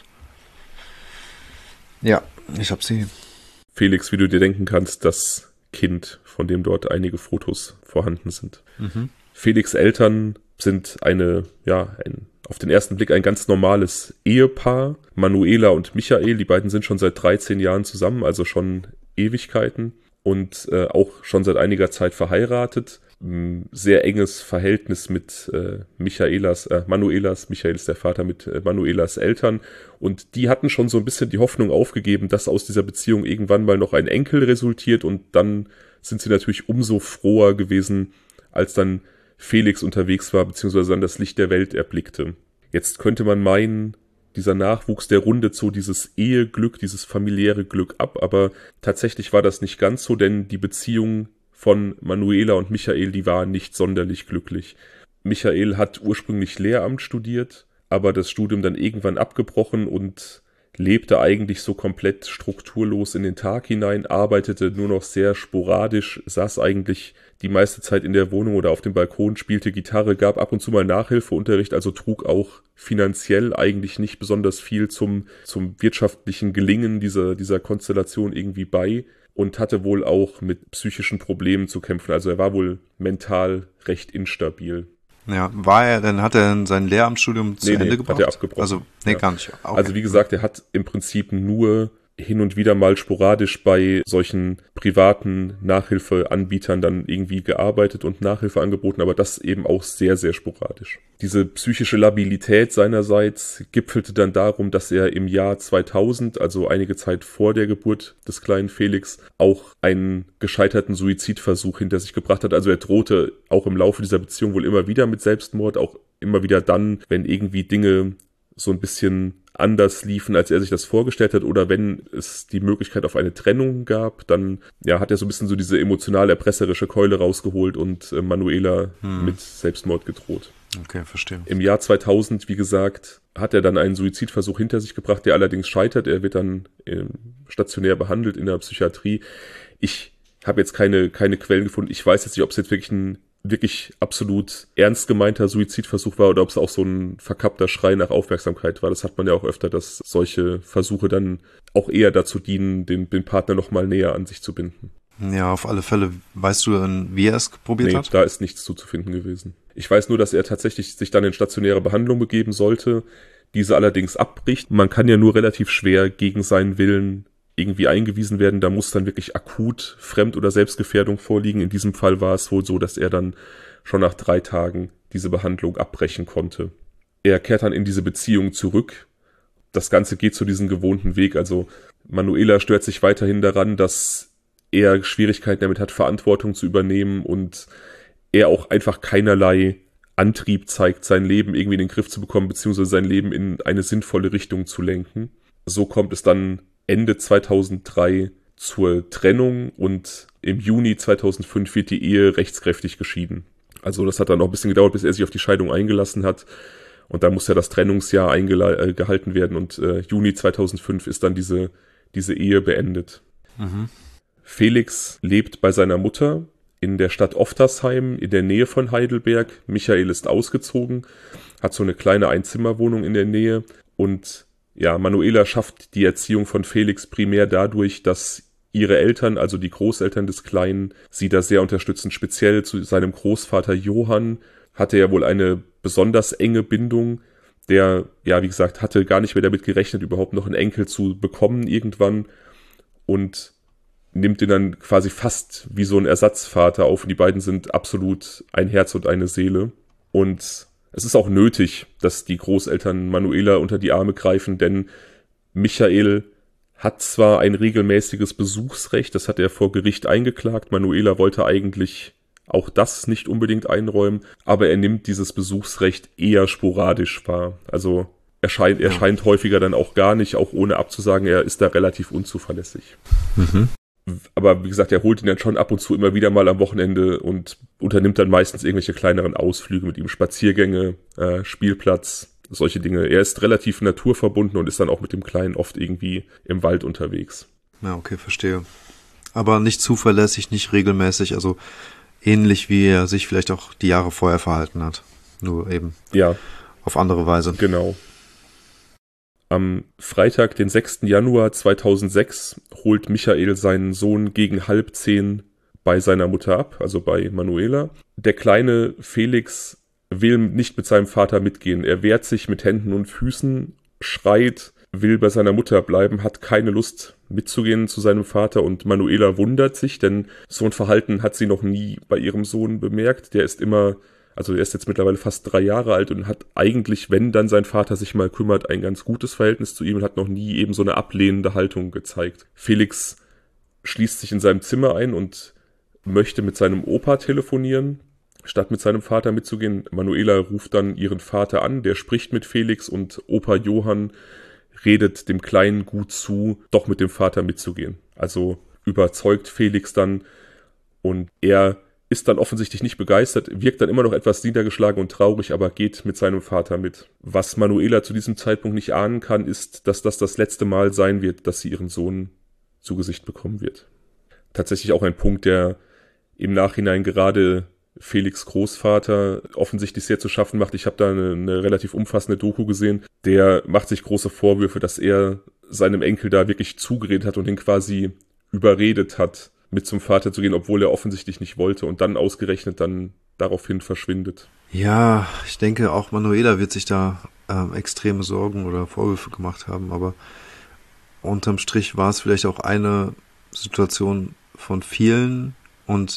Ja, ich habe sie. Felix, wie du dir denken kannst, das Kind, von dem dort einige Fotos vorhanden sind. Mhm. Felix' Eltern sind auf den ersten Blick ein ganz normales Ehepaar. Manuela und Michael, die beiden sind schon seit 13 Jahren zusammen, also schon Ewigkeiten und auch schon seit einiger Zeit verheiratet. Sehr enges Verhältnis mit Michael ist der Vater, mit Manuelas Eltern. Und die hatten schon so ein bisschen die Hoffnung aufgegeben, dass aus dieser Beziehung irgendwann mal noch ein Enkel resultiert. Und dann sind sie natürlich umso froher gewesen, als dann Felix unterwegs war, beziehungsweise dann das Licht der Welt erblickte. Jetzt könnte man meinen, dieser Nachwuchs, der rundet so dieses Eheglück, dieses familiäre Glück ab, aber tatsächlich war das nicht ganz so, denn die Beziehung von Manuela und Michael, die war nicht sonderlich glücklich. Michael hat ursprünglich Lehramt studiert, aber das Studium dann irgendwann abgebrochen und lebte eigentlich so komplett strukturlos in den Tag hinein, arbeitete nur noch sehr sporadisch, saß eigentlich die meiste Zeit in der Wohnung oder auf dem Balkon, spielte Gitarre, gab ab und zu mal Nachhilfeunterricht, also trug auch finanziell eigentlich nicht besonders viel zum wirtschaftlichen Gelingen dieser Konstellation irgendwie bei und hatte wohl auch mit psychischen Problemen zu kämpfen. Also er war wohl mental recht instabil. Ja, hat er denn sein Lehramtsstudium zu Ende gebracht? Hat er abgebrochen. Also, gar nicht. Okay. Also wie gesagt, er hat im Prinzip nur hin und wieder mal sporadisch bei solchen privaten Nachhilfeanbietern dann irgendwie gearbeitet und Nachhilfe angeboten, aber das eben auch sehr, sehr sporadisch. Diese psychische Labilität seinerseits gipfelte dann darum, dass er im Jahr 2000, also einige Zeit vor der Geburt des kleinen Felix, auch einen gescheiterten Suizidversuch hinter sich gebracht hat. Also er drohte auch im Laufe dieser Beziehung wohl immer wieder mit Selbstmord, auch immer wieder dann, wenn irgendwie Dinge so ein bisschen anders liefen, als er sich das vorgestellt hat, oder wenn es die Möglichkeit auf eine Trennung gab, dann hat er so ein bisschen so diese emotional erpresserische Keule rausgeholt und Manuela mit Selbstmord gedroht. Okay, verstehe. Im Jahr 2000, wie gesagt, hat er dann einen Suizidversuch hinter sich gebracht, der allerdings scheitert. Er wird dann stationär behandelt in der Psychiatrie. Ich habe jetzt keine Quellen gefunden. Ich weiß jetzt nicht, ob es jetzt wirklich absolut ernst gemeinter Suizidversuch war oder ob es auch so ein verkappter Schrei nach Aufmerksamkeit war. Das hat man ja auch öfter, dass solche Versuche dann auch eher dazu dienen, den Partner noch mal näher an sich zu binden. Ja, auf alle Fälle. Weißt du, wie er es probiert hat? Da ist nichts zuzufinden gewesen. Ich weiß nur, dass er tatsächlich sich dann in stationäre Behandlung begeben sollte, diese allerdings abbricht. Man kann ja nur relativ schwer gegen seinen Willen irgendwie eingewiesen werden, da muss dann wirklich akut Fremd- oder Selbstgefährdung vorliegen. In diesem Fall war es wohl so, dass er dann schon nach 3 Tagen diese Behandlung abbrechen konnte. Er kehrt dann in diese Beziehung zurück. Das Ganze geht zu diesem gewohnten Weg. Also Manuela stört sich weiterhin daran, dass er Schwierigkeiten damit hat, Verantwortung zu übernehmen, und er auch einfach keinerlei Antrieb zeigt, sein Leben irgendwie in den Griff zu bekommen, beziehungsweise sein Leben in eine sinnvolle Richtung zu lenken. So kommt es dann Ende 2003 zur Trennung und im Juni 2005 wird die Ehe rechtskräftig geschieden. Also das hat dann noch ein bisschen gedauert, bis er sich auf die Scheidung eingelassen hat. Und dann muss ja das Trennungsjahr gehalten werden und Juni 2005 ist dann diese Ehe beendet. Mhm. Felix lebt bei seiner Mutter in der Stadt Oftersheim in der Nähe von Heidelberg. Michael ist ausgezogen, hat so eine kleine Einzimmerwohnung in der Nähe und ja, Manuela schafft die Erziehung von Felix primär dadurch, dass ihre Eltern, also die Großeltern des Kleinen, sie da sehr unterstützen. Speziell zu seinem Großvater Johann hatte er wohl eine besonders enge Bindung. Der, ja, wie gesagt, hatte gar nicht mehr damit gerechnet, überhaupt noch einen Enkel zu bekommen irgendwann und nimmt ihn dann quasi fast wie so ein Ersatzvater auf. Und die beiden sind absolut ein Herz und eine Seele. Und es ist auch nötig, dass die Großeltern Manuela unter die Arme greifen, denn Michael hat zwar ein regelmäßiges Besuchsrecht, das hat er vor Gericht eingeklagt. Manuela wollte eigentlich auch das nicht unbedingt einräumen, aber er nimmt dieses Besuchsrecht eher sporadisch wahr. Also er scheint häufiger dann auch gar nicht, auch ohne abzusagen, er ist da relativ unzuverlässig. Mhm. Aber wie gesagt, er holt ihn dann schon ab und zu immer wieder mal am Wochenende und unternimmt dann meistens irgendwelche kleineren Ausflüge mit ihm, Spaziergänge, Spielplatz, solche Dinge. Er ist relativ naturverbunden und ist dann auch mit dem Kleinen oft irgendwie im Wald unterwegs. Ja, okay, verstehe. Aber nicht zuverlässig, nicht regelmäßig, also ähnlich wie er sich vielleicht auch die Jahre vorher verhalten hat. Nur eben auf andere Weise. Genau. Am Freitag, den 6. Januar 2006, holt Michael seinen Sohn gegen 9:30 bei seiner Mutter ab, also bei Manuela. Der kleine Felix will nicht mit seinem Vater mitgehen. Er wehrt sich mit Händen und Füßen, schreit, will bei seiner Mutter bleiben, hat keine Lust mitzugehen zu seinem Vater und Manuela wundert sich, denn so ein Verhalten hat sie noch nie bei ihrem Sohn bemerkt. Der ist jetzt mittlerweile fast 3 Jahre alt und hat eigentlich, wenn dann sein Vater sich mal kümmert, ein ganz gutes Verhältnis zu ihm und hat noch nie eben so eine ablehnende Haltung gezeigt. Felix schließt sich in seinem Zimmer ein und möchte mit seinem Opa telefonieren, statt mit seinem Vater mitzugehen. Manuela ruft dann ihren Vater an, der spricht mit Felix und Opa Johann redet dem Kleinen gut zu, doch mit dem Vater mitzugehen. Also überzeugt Felix dann und er ist dann offensichtlich nicht begeistert, wirkt dann immer noch etwas niedergeschlagen und traurig, aber geht mit seinem Vater mit. Was Manuela zu diesem Zeitpunkt nicht ahnen kann, ist, dass das letzte Mal sein wird, dass sie ihren Sohn zu Gesicht bekommen wird. Tatsächlich auch ein Punkt, der im Nachhinein gerade Felix' Großvater offensichtlich sehr zu schaffen macht. Ich habe da eine relativ umfassende Doku gesehen. Der macht sich große Vorwürfe, dass er seinem Enkel da wirklich zugeredet hat und ihn quasi überredet hat, mit zum Vater zu gehen, obwohl er offensichtlich nicht wollte und dann ausgerechnet dann daraufhin verschwindet. Ja, ich denke auch Manuela wird sich da extreme Sorgen oder Vorwürfe gemacht haben, aber unterm Strich war es vielleicht auch eine Situation von vielen und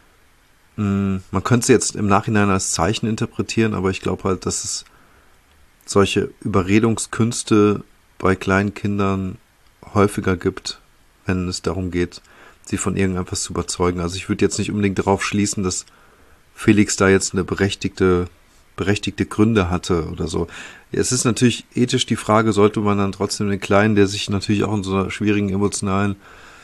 man könnte es jetzt im Nachhinein als Zeichen interpretieren, aber ich glaube halt, dass es solche Überredungskünste bei kleinen Kindern häufiger gibt, wenn es darum geht, sie von irgendetwas zu überzeugen. Also ich würde jetzt nicht unbedingt darauf schließen, dass Felix da jetzt eine berechtigte Gründe hatte oder so. Es ist natürlich ethisch die Frage, sollte man dann trotzdem den Kleinen, der sich natürlich auch in so einer schwierigen emotionalen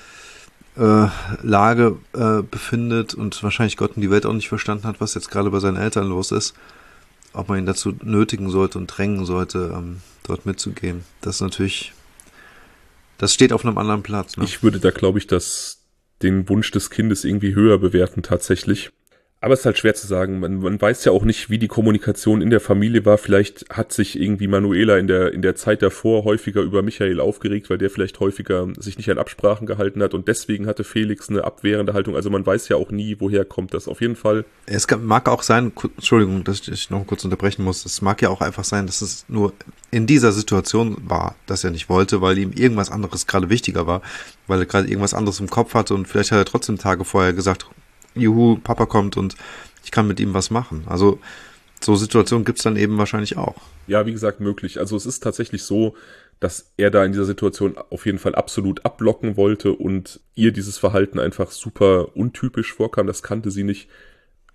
Lage befindet und wahrscheinlich Gott und die Welt auch nicht verstanden hat, was jetzt gerade bei seinen Eltern los ist, ob man ihn dazu nötigen sollte und drängen sollte, dort mitzugehen. Das ist natürlich, das steht auf einem anderen Platz. Ne? Ich würde da, glaube ich, den Wunsch des Kindes irgendwie höher bewerten tatsächlich. Aber es ist halt schwer zu sagen. Man weiß ja auch nicht, wie die Kommunikation in der Familie war. Vielleicht hat sich irgendwie Manuela in der Zeit davor häufiger über Michael aufgeregt, weil der vielleicht häufiger sich nicht an Absprachen gehalten hat und deswegen hatte Felix eine abwehrende Haltung. Also man weiß ja auch nie, woher kommt das. Auf jeden Fall. Es mag auch sein, Entschuldigung, dass ich noch kurz unterbrechen muss. Es mag ja auch einfach sein, dass es nur in dieser Situation war, dass er nicht wollte, weil ihm irgendwas anderes gerade wichtiger war, weil er gerade irgendwas anderes im Kopf hatte und vielleicht hat er trotzdem Tage vorher gesagt, juhu, Papa kommt und ich kann mit ihm was machen. Also so Situationen gibt's dann eben wahrscheinlich auch. Ja, wie gesagt, möglich. Also es ist tatsächlich so, dass er da in dieser Situation auf jeden Fall absolut abblocken wollte und ihr dieses Verhalten einfach super untypisch vorkam. Das kannte sie nicht.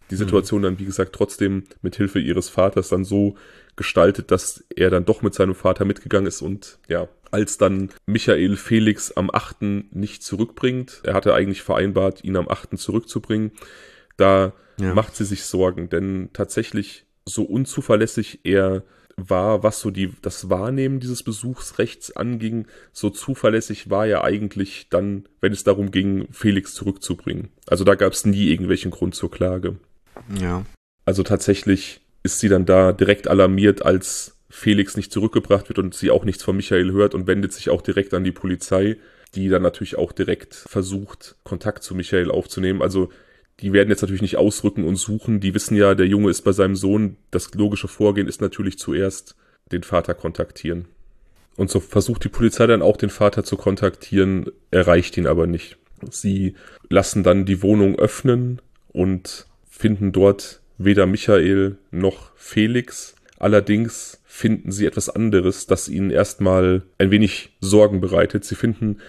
die Situation dann, wie gesagt, trotzdem mit Hilfe ihres Vaters dann so gestaltet, dass er dann doch mit seinem Vater mitgegangen ist und ja, als dann Michael Felix am 8. nicht zurückbringt, er hatte eigentlich vereinbart, ihn am 8. zurückzubringen, da macht sie sich Sorgen, denn tatsächlich so unzuverlässig er war, was so das Wahrnehmen dieses Besuchsrechts anging, so zuverlässig war er eigentlich dann, wenn es darum ging, Felix zurückzubringen. Also da gab es nie irgendwelchen Grund zur Klage. Ja. Also tatsächlich ist sie dann da direkt alarmiert, als Felix nicht zurückgebracht wird und sie auch nichts von Michael hört und wendet sich auch direkt an die Polizei, die dann natürlich auch direkt versucht, Kontakt zu Michael aufzunehmen. Also die werden jetzt natürlich nicht ausrücken und suchen. Die wissen ja, der Junge ist bei seinem Sohn. Das logische Vorgehen ist natürlich zuerst den Vater kontaktieren. Und so versucht die Polizei dann auch den Vater zu kontaktieren, erreicht ihn aber nicht. Sie lassen dann die Wohnung öffnen und finden dort weder Michael noch Felix. Allerdings finden sie etwas anderes, das ihnen erstmal ein wenig Sorgen bereitet. Sie finden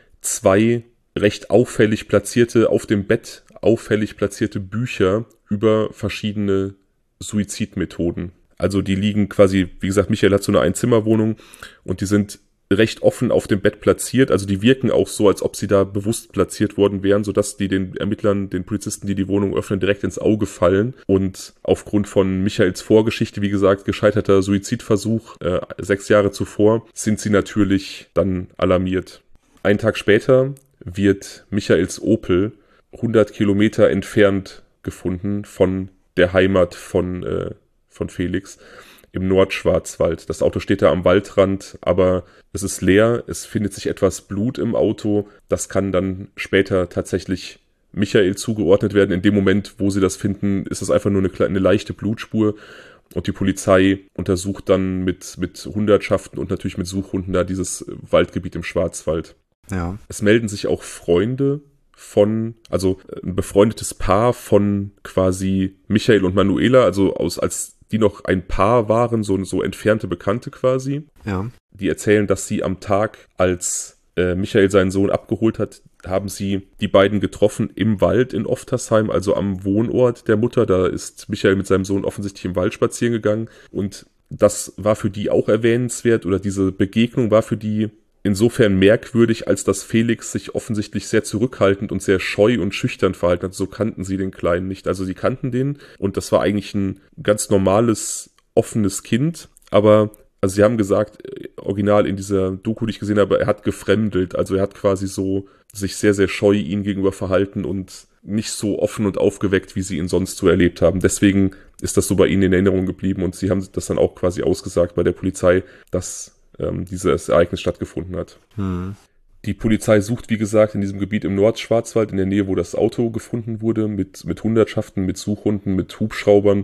2 recht auffällig platzierte, auf dem Bett auffällig platzierte Bücher über verschiedene Suizidmethoden. Also die liegen quasi, wie gesagt, Michael hat so eine Einzimmerwohnung und die sind recht offen auf dem Bett platziert. Also die wirken auch so, als ob sie da bewusst platziert worden wären, sodass die den Ermittlern, den Polizisten, die die Wohnung öffnen, direkt ins Auge fallen. Und aufgrund von Michaels Vorgeschichte, wie gesagt, gescheiterter Suizidversuch 6 Jahre zuvor, sind sie natürlich dann alarmiert. Einen Tag später wird Michaels Opel 100 Kilometer entfernt gefunden von der Heimat von Felix im Nordschwarzwald. Das Auto steht da am Waldrand, aber es ist leer. Es findet sich etwas Blut im Auto. Das kann dann später tatsächlich Michael zugeordnet werden. In dem Moment, wo sie das finden, ist es einfach nur eine leichte Blutspur. Und die Polizei untersucht dann mit Hundertschaften und natürlich mit Suchhunden da dieses Waldgebiet im Schwarzwald. Ja. Es melden sich auch Freunde also ein befreundetes Paar von quasi Michael und Manuela, also als die noch ein Paar waren, so entfernte Bekannte quasi. Ja. Die erzählen, dass sie am Tag, als Michael seinen Sohn abgeholt hat, haben sie die beiden getroffen im Wald in Oftersheim, also am Wohnort der Mutter. Da ist Michael mit seinem Sohn offensichtlich im Wald spazieren gegangen und das war für die auch erwähnenswert oder diese Begegnung war für die insofern merkwürdig, als dass Felix sich offensichtlich sehr zurückhaltend und sehr scheu und schüchtern verhalten hat. So kannten sie den Kleinen nicht. Also sie kannten den und das war eigentlich ein ganz normales, offenes Kind. Aber, also sie haben gesagt, original in dieser Doku, die ich gesehen habe, er hat gefremdelt. Also er hat quasi so sich sehr, sehr scheu ihnen gegenüber verhalten und nicht so offen und aufgeweckt, wie sie ihn sonst so erlebt haben. Deswegen ist das so bei ihnen in Erinnerung geblieben und sie haben das dann auch quasi ausgesagt bei der Polizei, dass dieses Ereignis stattgefunden hat. Die Polizei sucht, wie gesagt, in diesem Gebiet im Nordschwarzwald, in der Nähe, wo das Auto gefunden wurde, mit Hundertschaften, mit Suchhunden, mit Hubschraubern.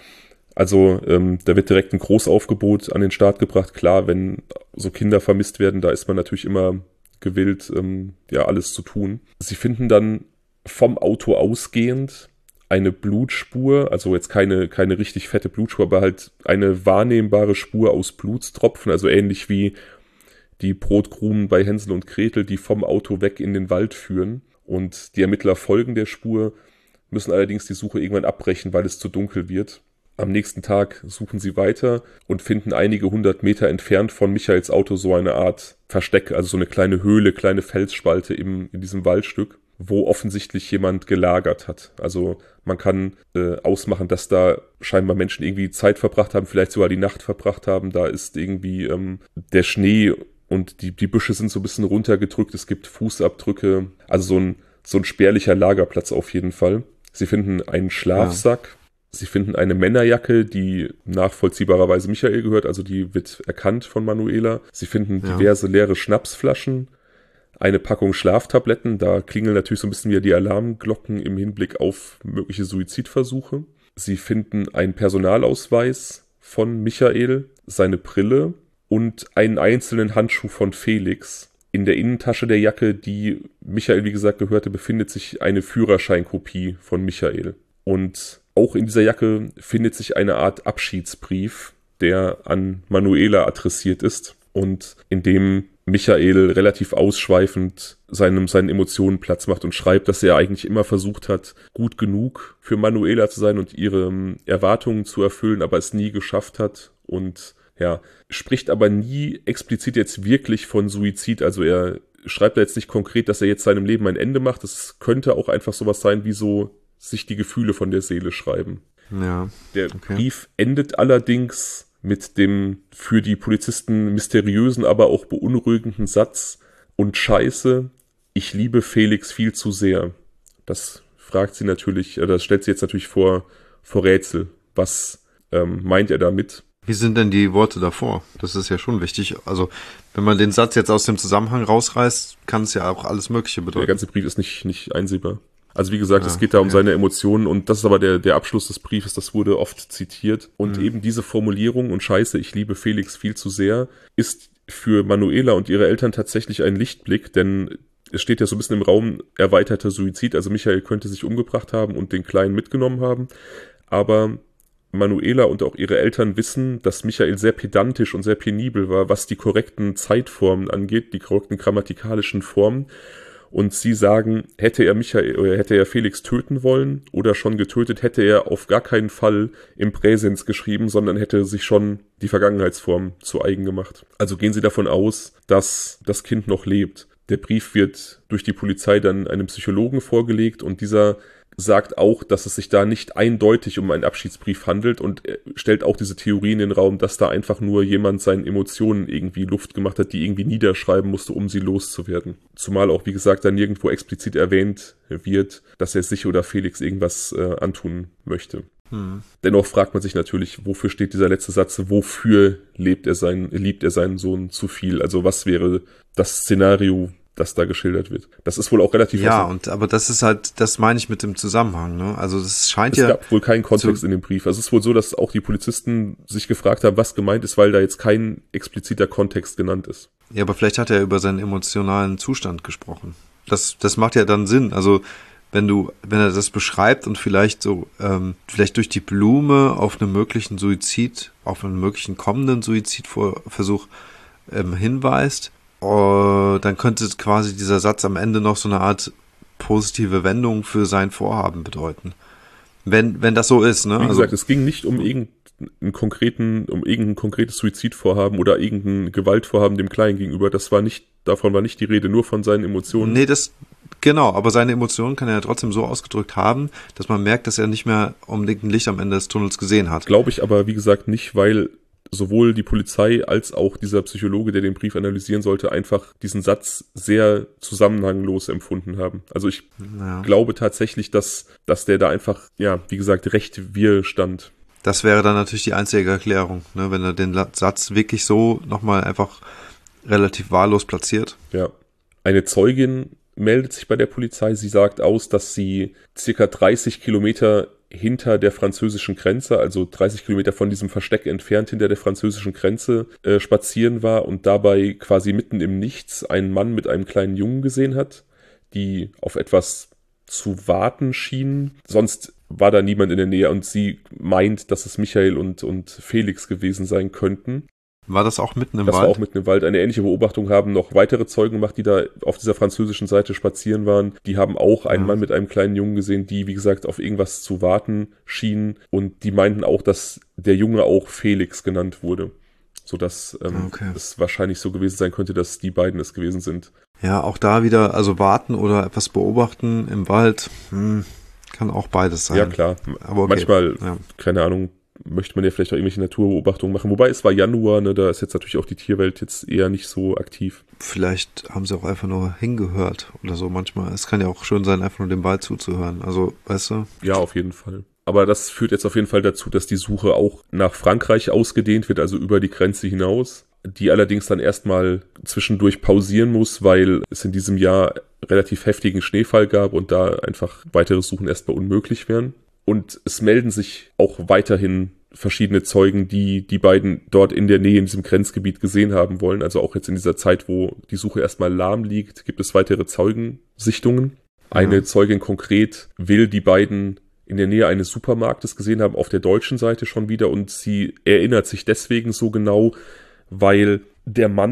Also da wird direkt ein Großaufgebot an den Start gebracht. Klar, wenn so Kinder vermisst werden, da ist man natürlich immer gewillt, alles zu tun. Sie finden dann vom Auto ausgehend eine Blutspur, also jetzt keine richtig fette Blutspur, aber halt eine wahrnehmbare Spur aus Blutstropfen, also ähnlich wie die Brotkrumen bei Hänsel und Gretel, die vom Auto weg in den Wald führen. Und die Ermittler folgen der Spur, müssen allerdings die Suche irgendwann abbrechen, weil es zu dunkel wird. Am nächsten Tag suchen sie weiter und finden einige 100 Meter entfernt von Michaels Auto so eine Art Versteck, also so eine kleine Höhle, kleine Felsspalte in diesem Waldstück, wo offensichtlich jemand gelagert hat. Also man kann ausmachen, dass da scheinbar Menschen irgendwie Zeit verbracht haben, vielleicht sogar die Nacht verbracht haben. Da ist irgendwie der Schnee und die Büsche sind so ein bisschen runtergedrückt. Es gibt Fußabdrücke, also so ein spärlicher Lagerplatz auf jeden Fall. Sie finden einen Schlafsack. Sie finden eine Männerjacke, die nachvollziehbarerweise Michael gehört, also die wird erkannt von Manuela. Sie finden diverse leere Schnapsflaschen, eine Packung Schlaftabletten, da klingeln natürlich so ein bisschen wieder die Alarmglocken im Hinblick auf mögliche Suizidversuche. Sie finden einen Personalausweis von Michael, seine Brille und einen einzelnen Handschuh von Felix. In der Innentasche der Jacke, die Michael, wie gesagt, gehörte, befindet sich eine Führerscheinkopie von Michael. Und auch in dieser Jacke findet sich eine Art Abschiedsbrief, der an Manuela adressiert ist und in dem Michael relativ ausschweifend seinen Emotionen Platz macht und schreibt, dass er eigentlich immer versucht hat, gut genug für Manuela zu sein und ihre Erwartungen zu erfüllen, aber es nie geschafft hat und ja, spricht aber nie explizit jetzt wirklich von Suizid, also er schreibt da jetzt nicht konkret, dass er jetzt seinem Leben ein Ende macht, es könnte auch einfach sowas sein, wie so sich die Gefühle von der Seele schreiben. Ja. Der Brief endet allerdings mit dem für die Polizisten mysteriösen, aber auch beunruhigenden Satz: Und Scheiße, ich liebe Felix viel zu sehr. Das fragt sie natürlich, das stellt sie jetzt natürlich vor Rätsel. Was meint er damit? Wie sind denn die Worte davor? Das ist ja schon wichtig. Also, wenn man den Satz jetzt aus dem Zusammenhang rausreißt, kann es ja auch alles Mögliche bedeuten. Der ganze Brief ist nicht einsehbar. Also wie gesagt, es geht da um seine Emotionen und das ist aber der Abschluss des Briefes, das wurde oft zitiert. Und eben diese Formulierung: Und Scheiße, ich liebe Felix viel zu sehr, ist für Manuela und ihre Eltern tatsächlich ein Lichtblick, denn es steht ja so ein bisschen im Raum erweiterter Suizid, also Michael könnte sich umgebracht haben und den Kleinen mitgenommen haben, aber Manuela und auch ihre Eltern wissen, dass Michael sehr pedantisch und sehr penibel war, was die korrekten Zeitformen angeht, die korrekten grammatikalischen Formen. Und sie sagen, hätte er Felix töten wollen oder schon getötet, hätte er auf gar keinen Fall im Präsens geschrieben, sondern hätte sich schon die Vergangenheitsform zu eigen gemacht. Also gehen sie davon aus, dass das Kind noch lebt. Der Brief wird durch die Polizei dann einem Psychologen vorgelegt und dieser sagt auch, dass es sich da nicht eindeutig um einen Abschiedsbrief handelt und stellt auch diese Theorie in den Raum, dass da einfach nur jemand seinen Emotionen irgendwie Luft gemacht hat, die irgendwie niederschreiben musste, um sie loszuwerden. Zumal auch, wie gesagt, da nirgendwo explizit erwähnt wird, dass er sich oder Felix irgendwas antun möchte. Dennoch fragt man sich natürlich, wofür steht dieser letzte Satz, wofür liebt er seinen Sohn zu viel? Also was wäre das Szenario, das da geschildert wird. Das ist wohl auch relativ... Ja, aber das ist halt, das meine ich mit dem Zusammenhang, ne? Also das scheint es gab wohl keinen Kontext in dem Brief. Also es ist wohl so, dass auch die Polizisten sich gefragt haben, was gemeint ist, weil da jetzt kein expliziter Kontext genannt ist. Ja, aber vielleicht hat er über seinen emotionalen Zustand gesprochen. Das macht ja dann Sinn. Also wenn er das beschreibt und vielleicht so, vielleicht durch die Blume auf einen möglichen Suizid, auf einen möglichen kommenden Suizidversuch hinweist, dann könnte quasi dieser Satz am Ende noch so eine Art positive Wendung für sein Vorhaben bedeuten. Wenn das so ist, ne? Wie gesagt, es ging nicht um irgendein konkretes Suizidvorhaben oder irgendein Gewaltvorhaben dem Kleinen gegenüber. Davon war nicht die Rede, nur von seinen Emotionen. Nee, genau, aber seine Emotionen kann er ja trotzdem so ausgedrückt haben, dass man merkt, dass er nicht mehr unbedingt ein Licht am Ende des Tunnels gesehen hat. Glaube ich aber, wie gesagt, nicht, weil sowohl die Polizei als auch dieser Psychologe, der den Brief analysieren sollte, einfach diesen Satz sehr zusammenhanglos empfunden haben. Also ich glaube tatsächlich, dass der da einfach, ja, wie gesagt, recht wirr stand. Das wäre dann natürlich die einzige Erklärung, ne, wenn er den Satz wirklich so nochmal einfach relativ wahllos platziert. Ja. Eine Zeugin meldet sich bei der Polizei. Sie sagt aus, dass sie circa 30 Kilometer hinter der französischen Grenze, also 30 Kilometer von diesem Versteck entfernt hinter der französischen Grenze spazieren war und dabei quasi mitten im Nichts einen Mann mit einem kleinen Jungen gesehen hat, die auf etwas zu warten schienen. Sonst war da niemand in der Nähe und sie meint, dass es Michael und Felix gewesen sein könnten. War das auch mitten im Wald? Das war auch mitten im Wald. Eine ähnliche Beobachtung haben noch weitere Zeugen gemacht, die da auf dieser französischen Seite spazieren waren. Die haben auch einen Mann mit einem kleinen Jungen gesehen, die, wie gesagt, auf irgendwas zu warten schienen. Und die meinten auch, dass der Junge auch Felix genannt wurde. Sodass es wahrscheinlich so gewesen sein könnte, dass die beiden es gewesen sind. Ja, auch da wieder, also warten oder etwas beobachten im Wald, kann auch beides sein. Ja, klar. Aber okay. Manchmal, keine Ahnung, möchte man ja vielleicht auch irgendwelche Naturbeobachtungen machen. Wobei es war Januar, ne, da ist jetzt natürlich auch die Tierwelt jetzt eher nicht so aktiv. Vielleicht haben sie auch einfach nur hingehört oder so manchmal. Es kann ja auch schön sein, einfach nur dem Wald zuzuhören. Also, weißt du? Ja, auf jeden Fall. Aber das führt jetzt auf jeden Fall dazu, dass die Suche auch nach Frankreich ausgedehnt wird, also über die Grenze hinaus. Die allerdings dann erstmal zwischendurch pausieren muss, weil es in diesem Jahr relativ heftigen Schneefall gab und da einfach weitere Suchen erstmal unmöglich wären. Und es melden sich auch weiterhin verschiedene Zeugen, die beiden dort in der Nähe in diesem Grenzgebiet gesehen haben wollen. Also auch jetzt in dieser Zeit, wo die Suche erstmal lahm liegt, gibt es weitere Zeugensichtungen. Eine Zeugin konkret will die beiden in der Nähe eines Supermarktes gesehen haben, auf der deutschen Seite schon wieder. Und sie erinnert sich deswegen so genau, weil der Mann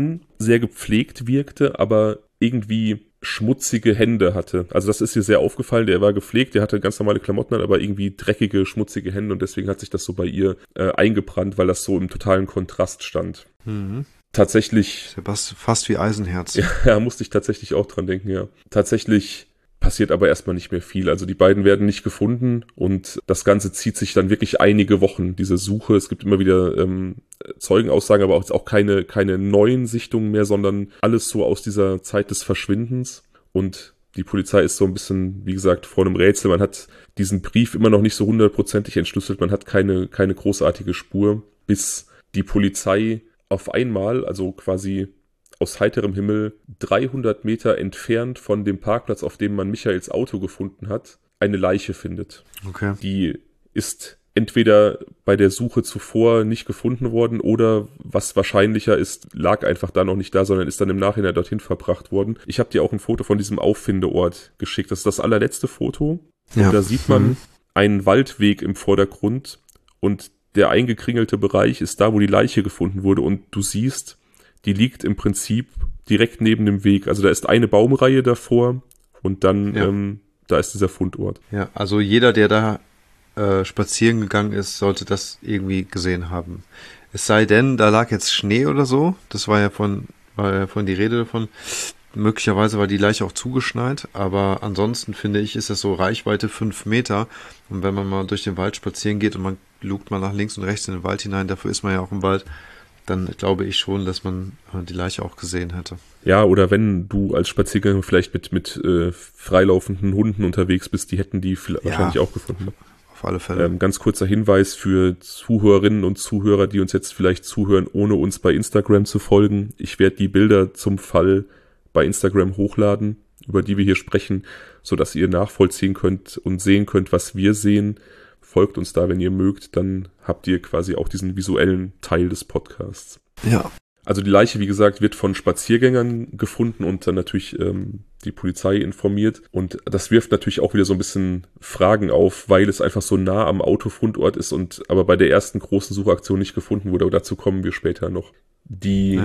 sehr gepflegt wirkte, aber irgendwie schmutzige Hände hatte. Also das ist ihr sehr aufgefallen, der war gepflegt, der hatte ganz normale Klamotten an, aber irgendwie dreckige, schmutzige Hände und deswegen hat sich das so bei ihr eingebrannt, weil das so im totalen Kontrast stand. Mhm. Tatsächlich... Fast wie Eisenherz. Ja, musste ich tatsächlich auch dran denken, ja. Tatsächlich passiert aber erstmal nicht mehr viel. Also die beiden werden nicht gefunden und das Ganze zieht sich dann wirklich einige Wochen, diese Suche. Es gibt immer wieder Zeugenaussagen, aber auch keine neuen Sichtungen mehr, sondern alles so aus dieser Zeit des Verschwindens. Und die Polizei ist so ein bisschen, wie gesagt, vor einem Rätsel. Man hat diesen Brief immer noch nicht so 100%ig entschlüsselt. Man hat keine großartige Spur, bis die Polizei auf einmal, also quasi aus heiterem Himmel, 300 Meter entfernt von dem Parkplatz, auf dem man Michaels Auto gefunden hat, eine Leiche findet. Okay. Die ist entweder bei der Suche zuvor nicht gefunden worden oder, was wahrscheinlicher ist, lag einfach da noch nicht da, sondern ist dann im Nachhinein dorthin verbracht worden. Ich habe dir auch ein Foto von diesem Auffindeort geschickt. Das ist das allerletzte Foto. Ja. Und da sieht man einen Waldweg im Vordergrund und der eingekringelte Bereich ist da, wo die Leiche gefunden wurde und du siehst, die liegt im Prinzip direkt neben dem Weg. Also da ist eine Baumreihe davor und dann da ist dieser Fundort. Ja, also jeder, der da spazieren gegangen ist, sollte das irgendwie gesehen haben. Es sei denn, da lag jetzt Schnee oder so. Das war ja von die Rede davon. Möglicherweise war die Leiche auch zugeschneit, aber ansonsten finde ich, ist das so Reichweite 5 Meter. Und wenn man mal durch den Wald spazieren geht und man lugt mal nach links und rechts in den Wald hinein, dafür ist man ja auch im Wald, dann glaube ich schon, dass man die Leiche auch gesehen hätte. Ja, oder wenn du als Spaziergänger vielleicht mit freilaufenden Hunden unterwegs bist, die hätten die wahrscheinlich auch gefunden. Auf alle Fälle. Ganz kurzer Hinweis für Zuhörerinnen und Zuhörer, die uns jetzt vielleicht zuhören, ohne uns bei Instagram zu folgen. Ich werde die Bilder zum Fall bei Instagram hochladen, über die wir hier sprechen, sodass ihr nachvollziehen könnt und sehen könnt, was wir sehen. Folgt uns da, wenn ihr mögt, dann habt ihr quasi auch diesen visuellen Teil des Podcasts. Ja. Also die Leiche, wie gesagt, wird von Spaziergängern gefunden und dann natürlich die Polizei informiert. Und das wirft natürlich auch wieder so ein bisschen Fragen auf, weil es einfach so nah am Autofundort ist und aber bei der ersten großen Suchaktion nicht gefunden wurde. Aber dazu kommen wir später noch. Die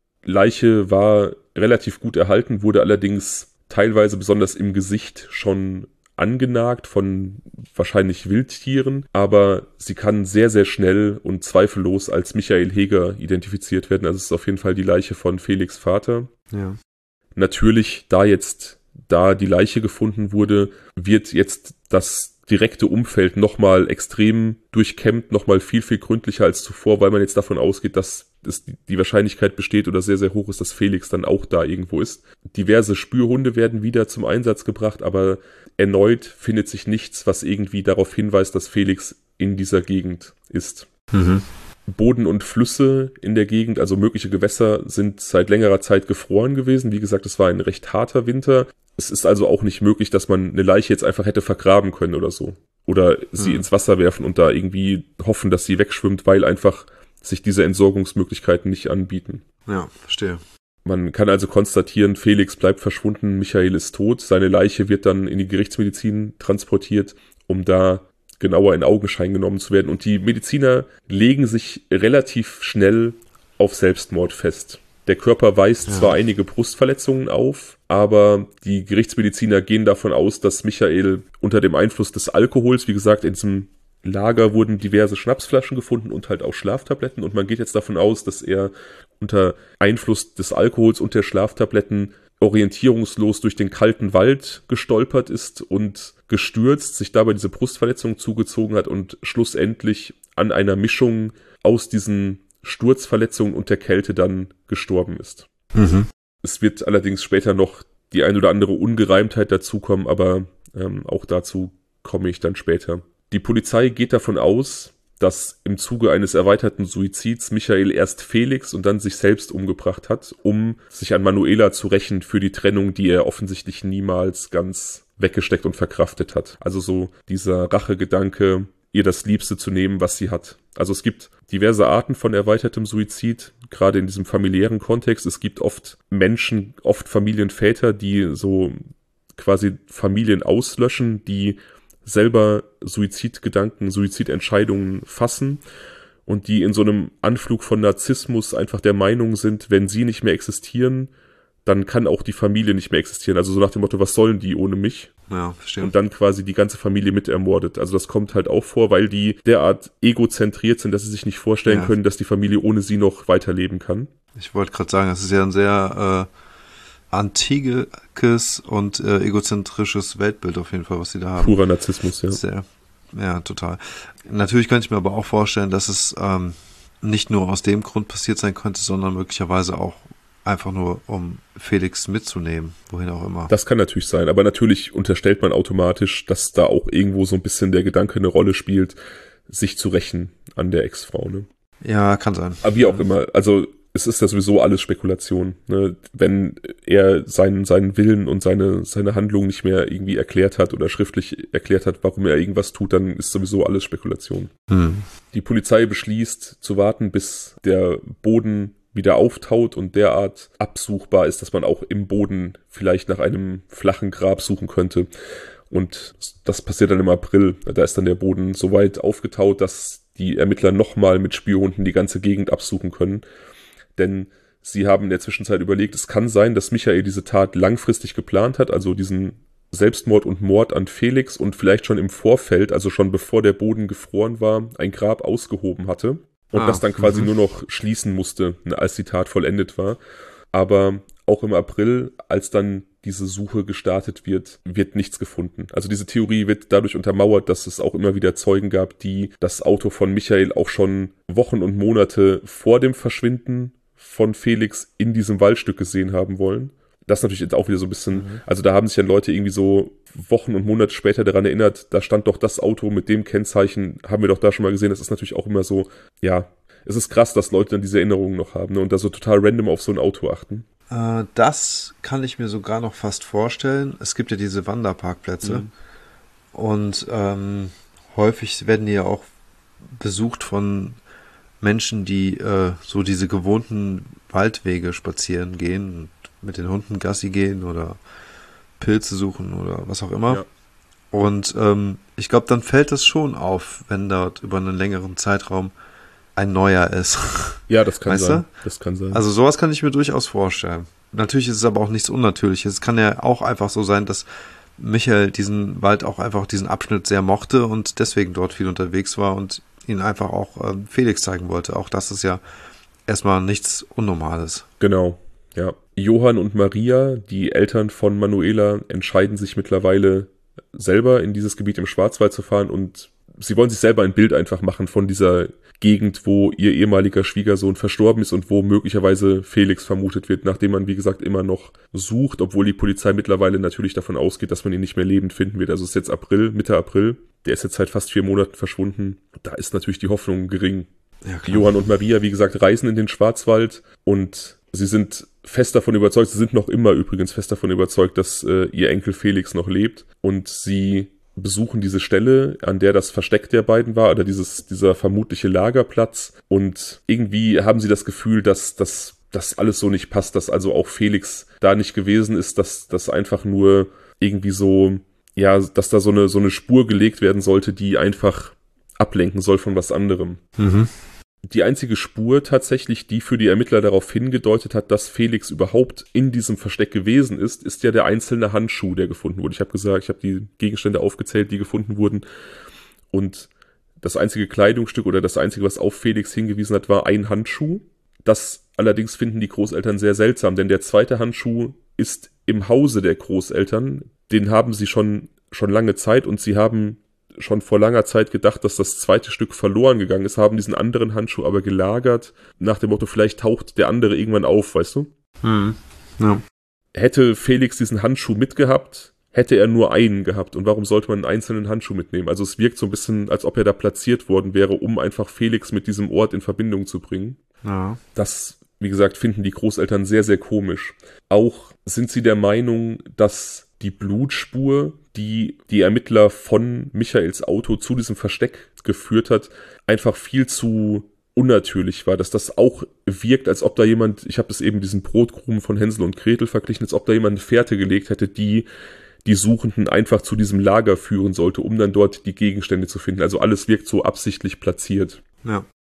Leiche war relativ gut erhalten, wurde allerdings teilweise besonders im Gesicht schon angenagt von wahrscheinlich Wildtieren, aber sie kann sehr, sehr schnell und zweifellos als Michael Heger identifiziert werden. Also es ist auf jeden Fall die Leiche von Felix' Vater. Ja. Natürlich, da die Leiche gefunden wurde, wird jetzt das direkte Umfeld nochmal extrem durchkämmt, nochmal viel, viel gründlicher als zuvor, weil man jetzt davon ausgeht, dass die Wahrscheinlichkeit besteht oder sehr, sehr hoch ist, dass Felix dann auch da irgendwo ist. Diverse Spürhunde werden wieder zum Einsatz gebracht, aber erneut findet sich nichts, was irgendwie darauf hinweist, dass Felix in dieser Gegend ist. Mhm. Boden und Flüsse in der Gegend, also mögliche Gewässer, sind seit längerer Zeit gefroren gewesen. Wie gesagt, es war ein recht harter Winter. Es ist also auch nicht möglich, dass man eine Leiche jetzt einfach hätte vergraben können oder so. Oder sie ins Wasser werfen und da irgendwie hoffen, dass sie wegschwimmt, weil einfach sich diese Entsorgungsmöglichkeiten nicht anbieten. Ja, verstehe. Man kann also konstatieren, Felix bleibt verschwunden, Michael ist tot. Seine Leiche wird dann in die Gerichtsmedizin transportiert, um da genauer in Augenschein genommen zu werden. Und die Mediziner legen sich relativ schnell auf Selbstmord fest. Der Körper weist zwar einige Brustverletzungen auf, aber die Gerichtsmediziner gehen davon aus, dass Michael unter dem Einfluss des Alkohols, wie gesagt, in diesem Lager wurden diverse Schnapsflaschen gefunden und halt auch Schlaftabletten. Und man geht jetzt davon aus, dass er unter Einfluss des Alkohols und der Schlaftabletten orientierungslos durch den kalten Wald gestolpert ist und gestürzt, sich dabei diese Brustverletzung zugezogen hat und schlussendlich an einer Mischung aus diesen Sturzverletzungen und der Kälte dann gestorben ist. Mhm. Es wird allerdings später noch die ein oder andere Ungereimtheit dazukommen, aber auch dazu komme ich dann später. Die Polizei geht davon aus, dass im Zuge eines erweiterten Suizids Michael erst Felix und dann sich selbst umgebracht hat, um sich an Manuela zu rächen für die Trennung, die er offensichtlich niemals ganz weggesteckt und verkraftet hat. Also so dieser Rachegedanke, ihr das Liebste zu nehmen, was sie hat. Also es gibt diverse Arten von erweitertem Suizid, gerade in diesem familiären Kontext. Es gibt oft Menschen, oft Familienväter, die so quasi Familien auslöschen, die selber Suizidgedanken, Suizidentscheidungen fassen und die in so einem Anflug von Narzissmus einfach der Meinung sind, wenn sie nicht mehr existieren, dann kann auch die Familie nicht mehr existieren. Also so nach dem Motto, was sollen die ohne mich? Ja, verstehe. Und dann quasi die ganze Familie mit ermordet. Also das kommt halt auch vor, weil die derart egozentriert sind, dass sie sich nicht vorstellen können, dass die Familie ohne sie noch weiterleben kann. Ich wollte gerade sagen, das ist ja ein sehr antikes und egozentrisches Weltbild auf jeden Fall, was sie da haben. Purer Narzissmus, ja. Sehr, ja, total. Natürlich könnte ich mir aber auch vorstellen, dass es nicht nur aus dem Grund passiert sein könnte, sondern möglicherweise auch einfach nur, um Felix mitzunehmen, wohin auch immer. Das kann natürlich sein, aber natürlich unterstellt man automatisch, dass da auch irgendwo so ein bisschen der Gedanke eine Rolle spielt, sich zu rächen an der Ex-Frau, ne? Ja, kann sein. Aber wie auch immer, also es ist ja sowieso alles Spekulation, ne? Wenn er seinen Willen und seine Handlung nicht mehr irgendwie erklärt hat oder schriftlich erklärt hat, warum er irgendwas tut, dann ist sowieso alles Spekulation. Die Polizei beschließt zu warten, bis der Boden wieder auftaut und derart absuchbar ist, dass man auch im Boden vielleicht nach einem flachen Grab suchen könnte. Und das passiert dann im April. Da ist dann der Boden so weit aufgetaut, dass die Ermittler nochmal mit Spürhunden die ganze Gegend absuchen können. Denn sie haben in der Zwischenzeit überlegt, es kann sein, dass Michael diese Tat langfristig geplant hat, also diesen Selbstmord und Mord an Felix und vielleicht schon im Vorfeld, also schon bevor der Boden gefroren war, ein Grab ausgehoben hatte. Und das dann quasi nur noch schließen musste, als die Tat vollendet war. Aber auch im April, als dann diese Suche gestartet wird, wird nichts gefunden. Also diese Theorie wird dadurch untermauert, dass es auch immer wieder Zeugen gab, die das Auto von Michael auch schon Wochen und Monate vor dem Verschwinden von Felix in diesem Waldstück gesehen haben wollen. Das ist natürlich jetzt auch wieder so ein bisschen, also da haben sich dann Leute irgendwie so Wochen und Monate später daran erinnert, da stand doch das Auto mit dem Kennzeichen, haben wir doch da schon mal gesehen. Das ist natürlich auch immer so, ja, es ist krass, dass Leute dann diese Erinnerungen noch haben, ne, und da so total random auf so ein Auto achten. Das kann ich mir sogar noch fast vorstellen. Es gibt ja diese Wanderparkplätze und häufig werden die ja auch besucht von Menschen, die so diese gewohnten Waldwege spazieren gehen und mit den Hunden Gassi gehen oder Pilze suchen oder was auch immer. Ja. Und ich glaube, dann fällt es schon auf, wenn dort über einen längeren Zeitraum ein neuer ist. Ja, das kann weißt sein. Du? Das kann sein. Also sowas kann ich mir durchaus vorstellen. Natürlich ist es aber auch nichts Unnatürliches. Es kann ja auch einfach so sein, dass Michael diesen Wald auch einfach, diesen Abschnitt sehr mochte und deswegen dort viel unterwegs war und ihn einfach auch Felix zeigen wollte. Auch das ist ja erstmal nichts Unnormales. Genau, ja. Johann und Maria, die Eltern von Manuela, entscheiden sich mittlerweile selber in dieses Gebiet im Schwarzwald zu fahren und sie wollen sich selber ein Bild einfach machen von dieser Gegend, wo ihr ehemaliger Schwiegersohn verstorben ist und wo möglicherweise Felix vermutet wird, nachdem man, wie gesagt, immer noch sucht, obwohl die Polizei mittlerweile natürlich davon ausgeht, dass man ihn nicht mehr lebend finden wird. Also es ist jetzt April, Mitte April, der ist jetzt seit fast 4 Monaten verschwunden. Da ist natürlich die Hoffnung gering. Ja, Johann und Maria, wie gesagt, reisen in den Schwarzwald und sie sind fest davon überzeugt, sie sind noch immer übrigens fest davon überzeugt, dass ihr Enkel Felix noch lebt und sie besuchen diese Stelle, an der das Versteck der beiden war, oder dieser vermutliche Lagerplatz. Und irgendwie haben sie das Gefühl, dass das alles so nicht passt, dass also auch Felix da nicht gewesen ist, dass das einfach nur irgendwie so, ja, dass da so eine Spur gelegt werden sollte, die einfach ablenken soll von was anderem. Die einzige Spur tatsächlich, die für die Ermittler darauf hingedeutet hat, dass Felix überhaupt in diesem Versteck gewesen ist ja der einzelne Handschuh, der gefunden wurde. Ich habe gesagt, ich habe die Gegenstände aufgezählt, die gefunden wurden. Und das einzige Kleidungsstück oder das einzige, was auf Felix hingewiesen hat, war ein Handschuh. Das allerdings finden die Großeltern sehr seltsam, denn der zweite Handschuh ist im Hause der Großeltern. Den haben sie schon lange Zeit und sie haben schon vor langer Zeit gedacht, dass das zweite Stück verloren gegangen ist, haben diesen anderen Handschuh aber gelagert, nach dem Motto, vielleicht taucht der andere irgendwann auf, weißt du? Ja. Hätte Felix diesen Handschuh mitgehabt, hätte er nur einen gehabt. Und warum sollte man einen einzelnen Handschuh mitnehmen? Also es wirkt so ein bisschen, als ob er da platziert worden wäre, um einfach Felix mit diesem Ort in Verbindung zu bringen. Ja. Das, wie gesagt, finden die Großeltern sehr, sehr komisch. Auch sind sie der Meinung, dass die Blutspur, die die Ermittler von Michaels Auto zu diesem Versteck geführt hat, einfach viel zu unnatürlich war, dass das auch wirkt, als ob da jemand, ich habe das eben diesen Brotkrumen von Hänsel und Gretel verglichen, als ob da jemand eine Fährte gelegt hätte, die Suchenden einfach zu diesem Lager führen sollte, um dann dort die Gegenstände zu finden. Also alles wirkt so absichtlich platziert. Ja.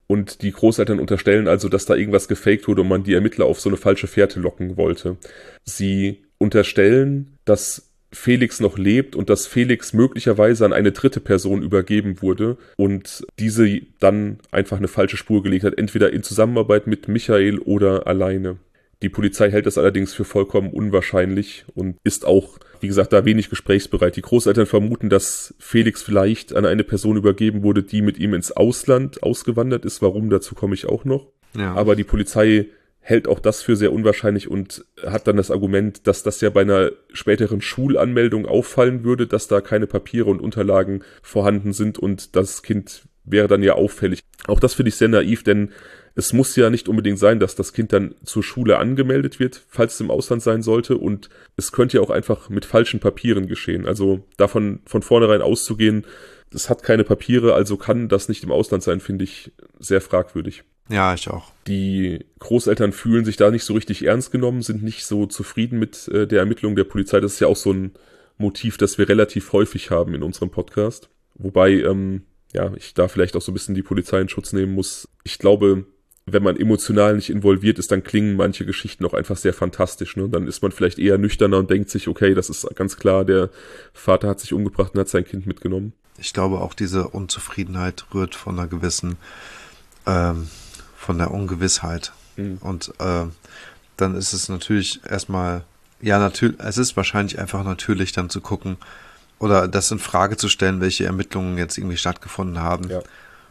Und die Großeltern unterstellen also, dass da irgendwas gefaked wurde und man die Ermittler auf so eine falsche Fährte locken wollte. Sie unterstellen, dass Felix noch lebt und dass Felix möglicherweise an eine dritte Person übergeben wurde und diese dann einfach eine falsche Spur gelegt hat, entweder in Zusammenarbeit mit Michael oder alleine. Die Polizei hält das allerdings für vollkommen unwahrscheinlich und ist auch, wie gesagt, da wenig gesprächsbereit. Die Großeltern vermuten, dass Felix vielleicht an eine Person übergeben wurde, die mit ihm ins Ausland ausgewandert ist. Warum, dazu komme ich auch noch. Ja. Aber die Polizei hält auch das für sehr unwahrscheinlich und hat dann das Argument, dass das ja bei einer späteren Schulanmeldung auffallen würde, dass da keine Papiere und Unterlagen vorhanden sind und das Kind wäre dann ja auffällig. Auch das finde ich sehr naiv, denn es muss ja nicht unbedingt sein, dass das Kind dann zur Schule angemeldet wird, falls es im Ausland sein sollte. Und es könnte ja auch einfach mit falschen Papieren geschehen. Also davon von vornherein auszugehen, es hat keine Papiere, also kann das nicht im Ausland sein, finde ich sehr fragwürdig. Ja, ich auch. Die Großeltern fühlen sich da nicht so richtig ernst genommen, sind nicht so zufrieden mit der Ermittlung der Polizei. Das ist ja auch so ein Motiv, das wir relativ häufig haben in unserem Podcast. Wobei, ich da vielleicht auch so ein bisschen die Polizei in Schutz nehmen muss. Ich glaube, wenn man emotional nicht involviert ist, dann klingen manche Geschichten auch einfach sehr fantastisch. Ne? Dann ist man vielleicht eher nüchterner und denkt sich, okay, das ist ganz klar, der Vater hat sich umgebracht und hat sein Kind mitgenommen. Ich glaube auch, diese Unzufriedenheit rührt von einer gewissen, von der Ungewissheit. Und dann ist es natürlich erstmal, es ist wahrscheinlich einfach natürlich dann zu gucken oder das in Frage zu stellen, welche Ermittlungen jetzt irgendwie stattgefunden haben. Ja.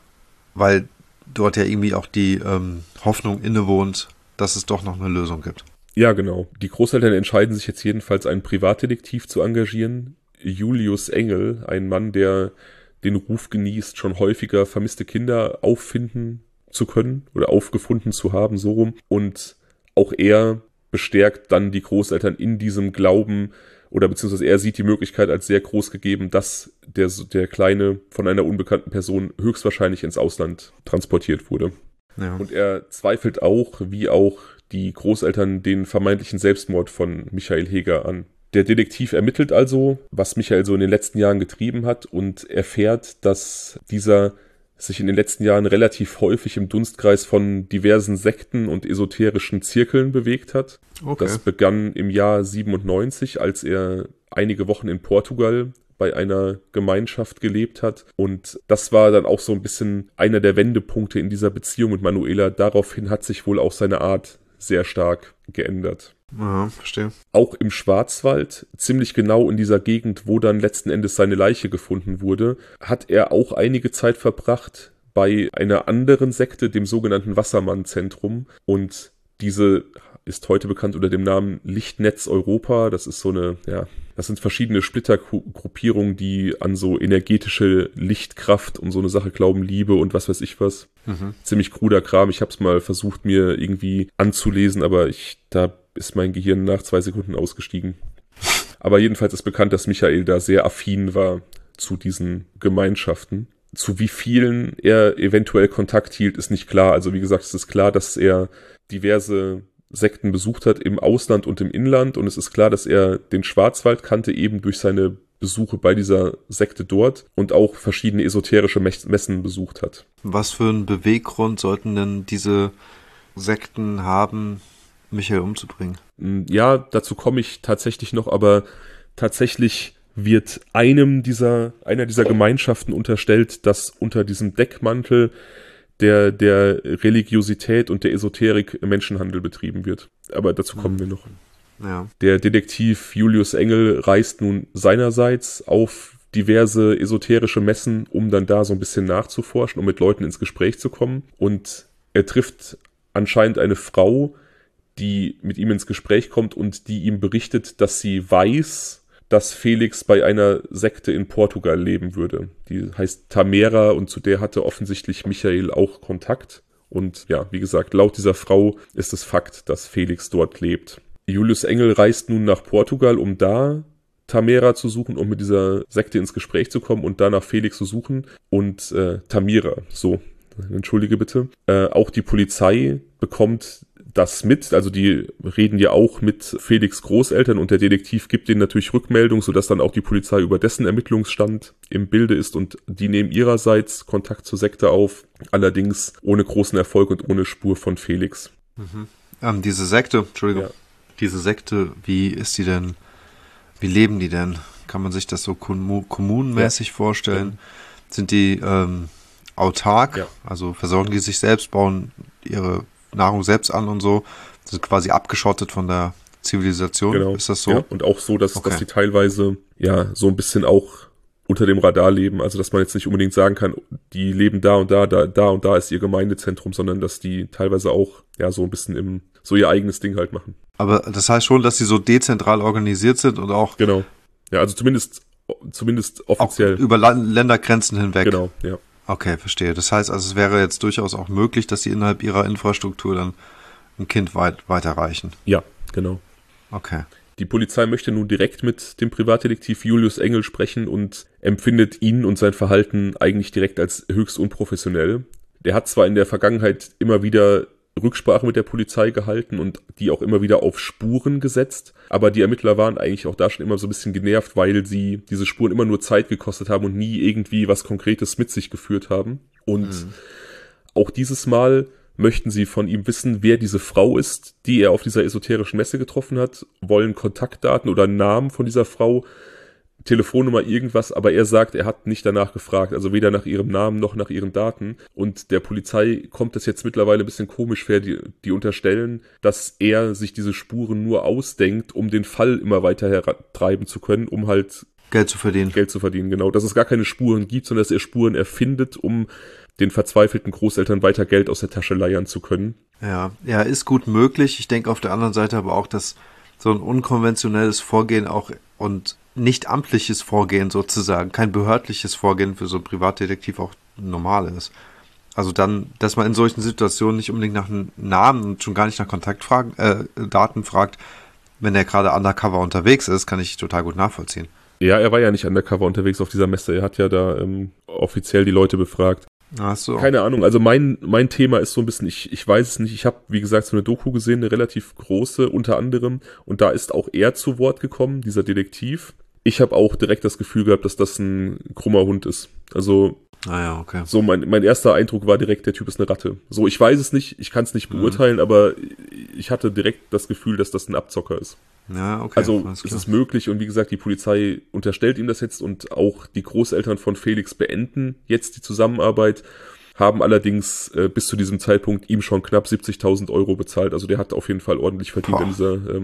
Weil dort ja irgendwie auch die Hoffnung innewohnt, dass es doch noch eine Lösung gibt. Ja, genau. Die Großeltern entscheiden sich jetzt jedenfalls, einen Privatdetektiv zu engagieren. Julius Engel, ein Mann, der den Ruf genießt, schon häufiger vermisste Kinder auffinden zu können oder aufgefunden zu haben, so rum. Und auch er bestärkt dann die Großeltern in diesem Glauben, oder beziehungsweise er sieht die Möglichkeit als sehr groß gegeben, dass der Kleine von einer unbekannten Person höchstwahrscheinlich ins Ausland transportiert wurde. Ja. Und er zweifelt auch, wie auch die Großeltern, den vermeintlichen Selbstmord von Michael Heger an. Der Detektiv ermittelt also, was Michael so in den letzten Jahren getrieben hat und erfährt, dass dieser sich in den letzten Jahren relativ häufig im Dunstkreis von diversen Sekten und esoterischen Zirkeln bewegt hat. Okay. Das begann im Jahr 97, als er einige Wochen in Portugal bei einer Gemeinschaft gelebt hat. Und das war dann auch so ein bisschen einer der Wendepunkte in dieser Beziehung mit Manuela. Daraufhin hat sich wohl auch seine Art sehr stark geändert. Ja, verstehe. Auch im Schwarzwald, ziemlich genau in dieser Gegend, wo dann letzten Endes seine Leiche gefunden wurde, hat er auch einige Zeit verbracht bei einer anderen Sekte, dem sogenannten Wassermann-Zentrum. Und diese ist heute bekannt unter dem Namen Lichtnetz Europa. Das ist das sind verschiedene Splittergruppierungen, die an so energetische Lichtkraft und so eine Sache glauben, Liebe und was weiß ich was. Ziemlich kruder Kram. Ich habe es mal versucht, mir irgendwie anzulesen, aber da ist mein Gehirn nach 2 Sekunden ausgestiegen. Aber jedenfalls ist bekannt, dass Michael da sehr affin war zu diesen Gemeinschaften. Zu wie vielen er eventuell Kontakt hielt, ist nicht klar. Also wie gesagt, es ist klar, dass er diverse Sekten besucht hat im Ausland und im Inland. Und es ist klar, dass er den Schwarzwald kannte, eben durch seine Besuche bei dieser Sekte dort und auch verschiedene esoterische Messen besucht hat. Was für einen Beweggrund sollten denn diese Sekten haben, Michael umzubringen? Ja, dazu komme ich tatsächlich noch, aber tatsächlich wird einer dieser Gemeinschaften unterstellt, dass unter diesem Deckmantel der Religiosität und der Esoterik Menschenhandel betrieben wird. Aber dazu kommen wir noch. Ja. Der Detektiv Julius Engel reist nun seinerseits auf diverse esoterische Messen, um dann da so ein bisschen nachzuforschen, um mit Leuten ins Gespräch zu kommen. Und er trifft anscheinend eine Frau, die mit ihm ins Gespräch kommt und die ihm berichtet, dass sie weiß, dass Felix bei einer Sekte in Portugal leben würde. Die heißt Tamera und zu der hatte offensichtlich Michael auch Kontakt. Und ja, wie gesagt, laut dieser Frau ist es Fakt, dass Felix dort lebt. Julius Engel reist nun nach Portugal, um da Tamera zu suchen, um mit dieser Sekte ins Gespräch zu kommen und danach Felix zu suchen. Und Tamira, so, entschuldige bitte. Auch die Polizei bekommt das mit, also die reden ja auch mit Felix Großeltern und der Detektiv gibt denen natürlich Rückmeldung, sodass dann auch die Polizei über dessen Ermittlungsstand im Bilde ist und die nehmen ihrerseits Kontakt zur Sekte auf, allerdings ohne großen Erfolg und ohne Spur von Felix. Diese Sekte, Entschuldigung, Ja. diese Sekte, wie ist die denn, wie leben die denn? Kann man sich das so kommunenmäßig vorstellen? Sind die autark, Ja. also versorgen die sich selbst, bauen ihre Nahrung selbst an und so, sind quasi abgeschottet von der Zivilisation, Genau. ist das so? Ja, und auch so, dass Okay. die teilweise ja so ein bisschen auch unter dem Radar leben, also dass man jetzt nicht unbedingt sagen kann, die leben da und da ist ihr Gemeindezentrum, sondern dass die teilweise auch ja so ein bisschen so ihr eigenes Ding halt machen. Aber das heißt schon, dass sie so dezentral organisiert sind und auch, Genau. Ja, also zumindest auch offiziell. über Ländergrenzen hinweg. Genau, ja. Okay, verstehe. Das heißt also, es wäre jetzt durchaus auch möglich, dass sie innerhalb ihrer Infrastruktur dann ein Kind weiterreichen. Ja, genau. Okay. Die Polizei möchte nun direkt mit dem Privatdetektiv Julius Engel sprechen und empfindet ihn und sein Verhalten eigentlich direkt als höchst unprofessionell. Der hat zwar in der Vergangenheit immer wieder Rücksprache mit der Polizei gehalten und die auch immer wieder auf Spuren gesetzt, aber die Ermittler waren eigentlich auch da schon immer so ein bisschen genervt, weil sie diese Spuren immer nur Zeit gekostet haben und nie irgendwie was Konkretes mit sich geführt haben. Und auch dieses Mal möchten sie von ihm wissen, wer diese Frau ist, die er auf dieser esoterischen Messe getroffen hat, wollen Kontaktdaten oder Namen von dieser Frau, Telefonnummer, irgendwas, aber er sagt, er hat nicht danach gefragt, also weder nach ihrem Namen noch nach ihren Daten. Und der Polizei kommt das jetzt mittlerweile ein bisschen komisch vor, die unterstellen, dass er sich diese Spuren nur ausdenkt, um den Fall immer weiter hertreiben zu können, um halt Geld zu verdienen. Geld zu verdienen, genau. Dass es gar keine Spuren gibt, sondern dass er Spuren erfindet, um den verzweifelten Großeltern weiter Geld aus der Tasche leiern zu können. Ja, ist gut möglich. Ich denke auf der anderen Seite aber auch, dass so ein unkonventionelles Vorgehen auch und nicht amtliches Vorgehen sozusagen, kein behördliches Vorgehen für so einen Privatdetektiv auch normal ist. Also dann, dass man in solchen Situationen nicht unbedingt nach einem Namen und schon gar nicht nach Kontaktdaten fragt, wenn er gerade undercover unterwegs ist, kann ich total gut nachvollziehen. Ja, er war ja nicht undercover unterwegs auf dieser Messe. Er hat ja da offiziell die Leute befragt. Ach so. Keine Ahnung, also mein Thema ist so ein bisschen, ich weiß es nicht, ich habe, wie gesagt, so eine Doku gesehen, eine relativ große unter anderem, und da ist auch er zu Wort gekommen, dieser Detektiv. Ich habe auch direkt das Gefühl gehabt, dass das ein krummer Hund ist. Also ja, okay. so mein erster Eindruck war direkt, der Typ ist eine Ratte. So, ich weiß es nicht, ich kann es nicht beurteilen, aber ich hatte direkt das Gefühl, dass das ein Abzocker ist. Ja, okay. Also es ist möglich und wie gesagt, die Polizei unterstellt ihm das jetzt und auch die Großeltern von Felix beenden jetzt die Zusammenarbeit, haben allerdings bis zu diesem Zeitpunkt ihm schon knapp 70.000 Euro bezahlt. Also der hat auf jeden Fall ordentlich verdient an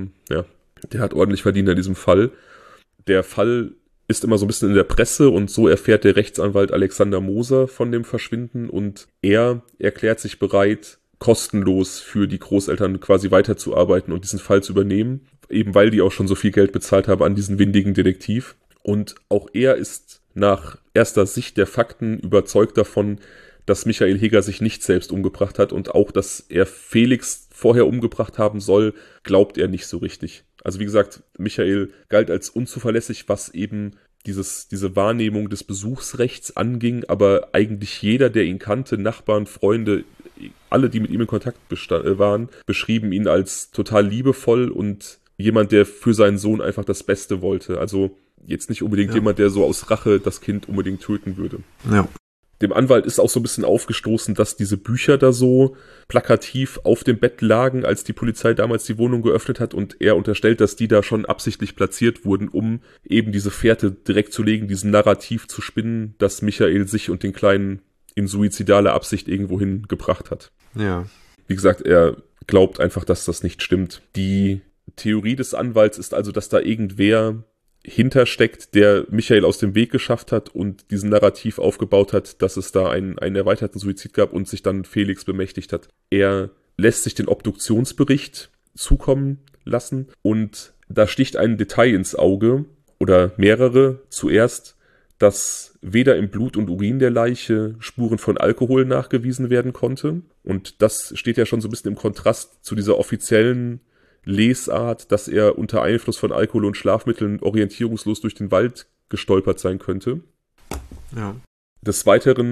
der hat ordentlich verdient an diesem Fall. Der Fall ist immer so ein bisschen in der Presse und so erfährt der Rechtsanwalt Alexander Moser von dem Verschwinden und er erklärt sich bereit, kostenlos für die Großeltern quasi weiterzuarbeiten und diesen Fall zu übernehmen, eben weil die auch schon so viel Geld bezahlt haben an diesen windigen Detektiv. Und auch er ist nach erster Sicht der Fakten überzeugt davon, dass Michael Heger sich nicht selbst umgebracht hat und auch, dass er Felix vorher umgebracht haben soll, glaubt er nicht so richtig. Also wie gesagt, Michael galt als unzuverlässig, was eben diese Wahrnehmung des Besuchsrechts anging, aber eigentlich jeder, der ihn kannte, Nachbarn, Freunde, alle, die mit ihm in Kontakt waren, beschrieben ihn als total liebevoll und jemand, der für seinen Sohn einfach das Beste wollte. Also jetzt nicht unbedingt jemand, der so aus Rache das Kind unbedingt töten würde. Ja. Dem Anwalt ist auch so ein bisschen aufgestoßen, dass diese Bücher da so plakativ auf dem Bett lagen, als die Polizei damals die Wohnung geöffnet hat und er unterstellt, dass die da schon absichtlich platziert wurden, um eben diese Fährte direkt zu legen, diesen Narrativ zu spinnen, dass Michael sich und den Kleinen in suizidale Absicht irgendwohin gebracht hat. Ja. Wie gesagt, er glaubt einfach, dass das nicht stimmt. Die Theorie des Anwalts ist also, dass da irgendwer hintersteckt, der Michael aus dem Weg geschafft hat und diesen Narrativ aufgebaut hat, dass es da einen erweiterten Suizid gab und sich dann Felix bemächtigt hat. Er lässt sich den Obduktionsbericht zukommen lassen und da sticht ein Detail ins Auge oder mehrere. Zuerst, dass weder im Blut und Urin der Leiche Spuren von Alkohol nachgewiesen werden konnte und das steht ja schon so ein bisschen im Kontrast zu dieser offiziellen Lesart, dass er unter Einfluss von Alkohol und Schlafmitteln orientierungslos durch den Wald gestolpert sein könnte. Ja. Des Weiteren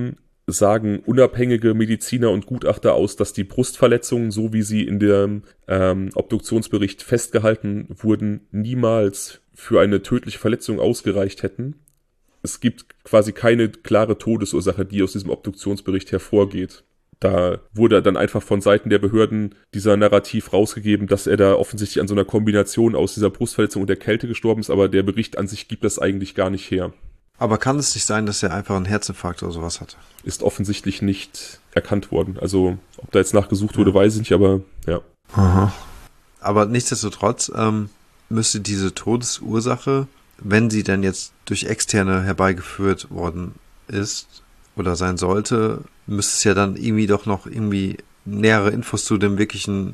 sagen unabhängige Mediziner und Gutachter aus, dass die Brustverletzungen, so wie sie in dem Obduktionsbericht festgehalten wurden, niemals für eine tödliche Verletzung ausgereicht hätten. Es gibt quasi keine klare Todesursache, die aus diesem Obduktionsbericht hervorgeht. Da wurde dann einfach von Seiten der Behörden dieser Narrativ rausgegeben, dass er da offensichtlich an so einer Kombination aus dieser Brustverletzung und der Kälte gestorben ist, aber der Bericht an sich gibt das eigentlich gar nicht her. Aber kann es nicht sein, dass er einfach einen Herzinfarkt oder sowas hatte? Ist offensichtlich nicht erkannt worden. Also, ob da jetzt nachgesucht wurde, weiß ich nicht, aber ja. Aha. Aber nichtsdestotrotz müsste diese Todesursache, wenn sie denn jetzt durch Externe herbeigeführt worden ist oder sein sollte, müsste es ja dann irgendwie doch noch irgendwie nähere Infos zu dem wirklichen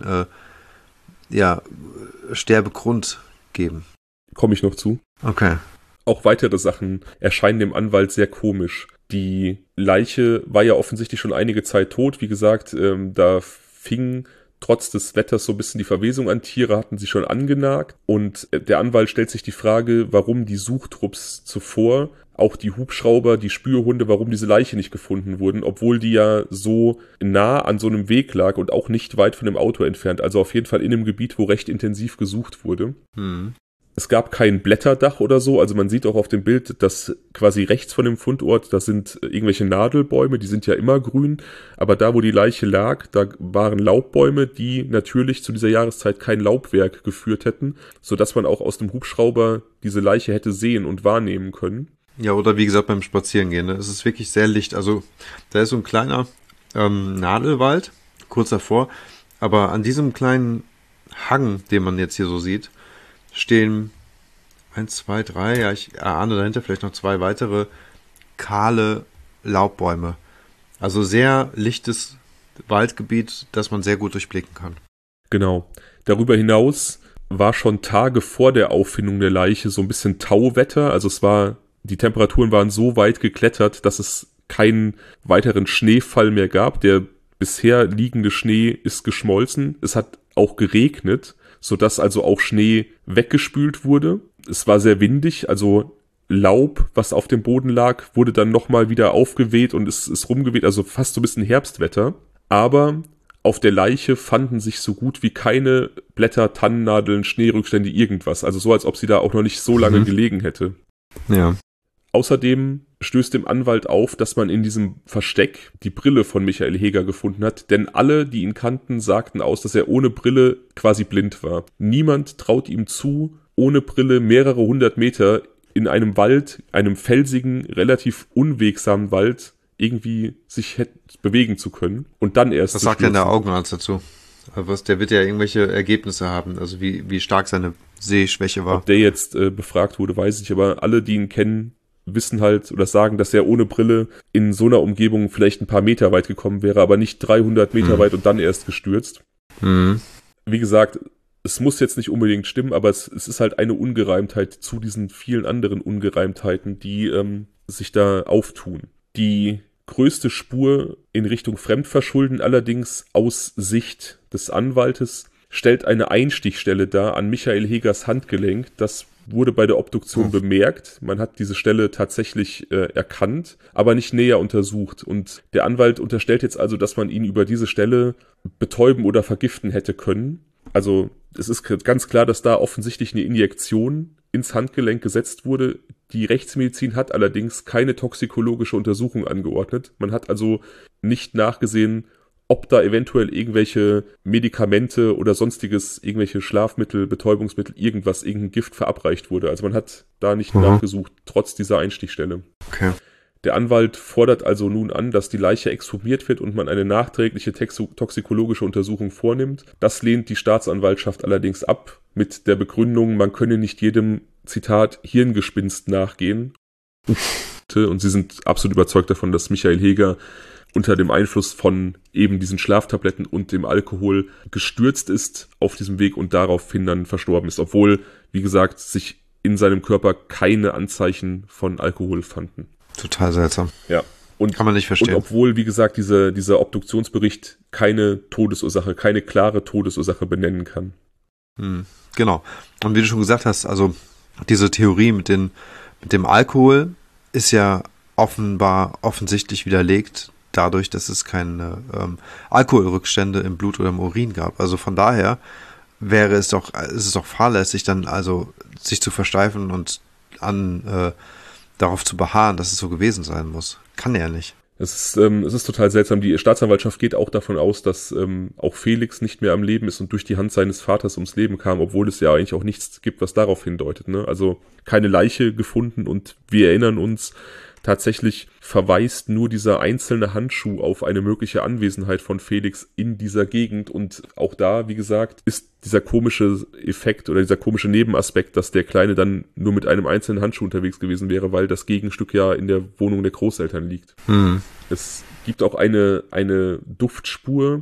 Sterbegrund geben. Komme ich noch zu. Okay. Auch weitere Sachen erscheinen dem Anwalt sehr komisch. Die Leiche war ja offensichtlich schon einige Zeit tot. Wie gesagt, da fing trotz des Wetters so ein bisschen die Verwesung an. Tiere hatten sie schon angenagt. Und der Anwalt stellt sich die Frage, warum die Suchtrupps zuvor, auch die Hubschrauber, die Spürhunde, warum diese Leiche nicht gefunden wurden, obwohl die ja so nah an so einem Weg lag und auch nicht weit von dem Auto entfernt. Also auf jeden Fall in einem Gebiet, wo recht intensiv gesucht wurde. Es gab kein Blätterdach oder so, also man sieht auch auf dem Bild, dass quasi rechts von dem Fundort, da sind irgendwelche Nadelbäume, die sind ja immer grün, aber da, wo die Leiche lag, da waren Laubbäume, die natürlich zu dieser Jahreszeit kein Laubwerk geführt hätten, sodass man auch aus dem Hubschrauber diese Leiche hätte sehen und wahrnehmen können. Ja, oder wie gesagt beim Spazierengehen, ne? Es ist wirklich sehr licht, also da ist so ein kleiner Nadelwald, kurz davor, aber an diesem kleinen Hang, den man jetzt hier so sieht, stehen 1, 2, 3, ja, ich erahne dahinter vielleicht noch 2 weitere kahle Laubbäume. Also sehr lichtes Waldgebiet, das man sehr gut durchblicken kann. Genau. Darüber hinaus war schon Tage vor der Auffindung der Leiche so ein bisschen Tauwetter. Also die Temperaturen waren so weit geklettert, dass es keinen weiteren Schneefall mehr gab. Der bisher liegende Schnee ist geschmolzen. Es hat auch geregnet, sodass also auch Schnee weggespült wurde. Es war sehr windig, also Laub, was auf dem Boden lag, wurde dann nochmal wieder aufgeweht und es ist rumgeweht, also fast so ein bisschen Herbstwetter. Aber auf der Leiche fanden sich so gut wie keine Blätter, Tannennadeln, Schneerückstände, irgendwas. Also so, als ob sie da auch noch nicht so lange gelegen hätte. Ja. Außerdem stößt dem Anwalt auf, dass man in diesem Versteck die Brille von Michael Heger gefunden hat, denn alle, die ihn kannten, sagten aus, dass er ohne Brille quasi blind war. Niemand traut ihm zu, ohne Brille mehrere 100 Meter in einem Wald, einem felsigen, relativ unwegsamen Wald, irgendwie sich bewegen zu können und dann erst. Was sagt denn der Augenarzt dazu? Der wird ja irgendwelche Ergebnisse haben, also wie stark seine Sehschwäche war. Ob der jetzt befragt wurde, weiß ich, aber alle, die ihn kennen, wissen halt oder sagen, dass er ohne Brille in so einer Umgebung vielleicht ein paar Meter weit gekommen wäre, aber nicht 300 Meter weit und dann erst gestürzt. Wie gesagt, es muss jetzt nicht unbedingt stimmen, aber es ist halt eine Ungereimtheit zu diesen vielen anderen Ungereimtheiten, die sich da auftun. Die größte Spur in Richtung Fremdverschulden allerdings aus Sicht des Anwaltes stellt eine Einstichstelle dar an Michael Hegers Handgelenk. Das wurde bei der Obduktion bemerkt. Man hat diese Stelle tatsächlich erkannt, aber nicht näher untersucht. Und der Anwalt unterstellt jetzt also, dass man ihn über diese Stelle betäuben oder vergiften hätte können. Also es ist ganz klar, dass da offensichtlich eine Injektion ins Handgelenk gesetzt wurde. Die Rechtsmedizin hat allerdings keine toxikologische Untersuchung angeordnet. Man hat also nicht nachgesehen, ob da eventuell irgendwelche Medikamente oder sonstiges, irgendwelche Schlafmittel, Betäubungsmittel, irgendein Gift verabreicht wurde. Also man hat da nicht nachgesucht, trotz dieser Einstichstelle. Okay. Der Anwalt fordert also nun an, dass die Leiche exhumiert wird und man eine nachträgliche toxikologische Untersuchung vornimmt. Das lehnt die Staatsanwaltschaft allerdings ab, mit der Begründung, man könne nicht jedem, Zitat, Hirngespinst nachgehen. Und sie sind absolut überzeugt davon, dass Michael Heger unter dem Einfluss von eben diesen Schlaftabletten und dem Alkohol gestürzt ist auf diesem Weg und daraufhin dann verstorben ist, obwohl, wie gesagt, sich in seinem Körper keine Anzeichen von Alkohol fanden. Total seltsam. Ja. Und, kann man nicht verstehen. Und obwohl, wie gesagt, dieser Obduktionsbericht keine klare Todesursache benennen kann. Genau. Und wie du schon gesagt hast, also diese Theorie mit dem Alkohol ist ja offensichtlich widerlegt, dadurch, dass es keine Alkoholrückstände im Blut oder im Urin gab. Also von daher ist es doch fahrlässig, dann also sich zu versteifen und darauf zu beharren, dass es so gewesen sein muss. Kann er nicht. Es ist total seltsam. Die Staatsanwaltschaft geht auch davon aus, dass auch Felix nicht mehr am Leben ist und durch die Hand seines Vaters ums Leben kam, obwohl es ja eigentlich auch nichts gibt, was darauf hindeutet. Ne? Also keine Leiche gefunden und wir erinnern uns, tatsächlich verweist nur dieser einzelne Handschuh auf eine mögliche Anwesenheit von Felix in dieser Gegend und auch da, wie gesagt, ist dieser komische Effekt oder dieser komische Nebenaspekt, dass der Kleine dann nur mit einem einzelnen Handschuh unterwegs gewesen wäre, weil das Gegenstück ja in der Wohnung der Großeltern liegt. Es gibt auch eine Duftspur,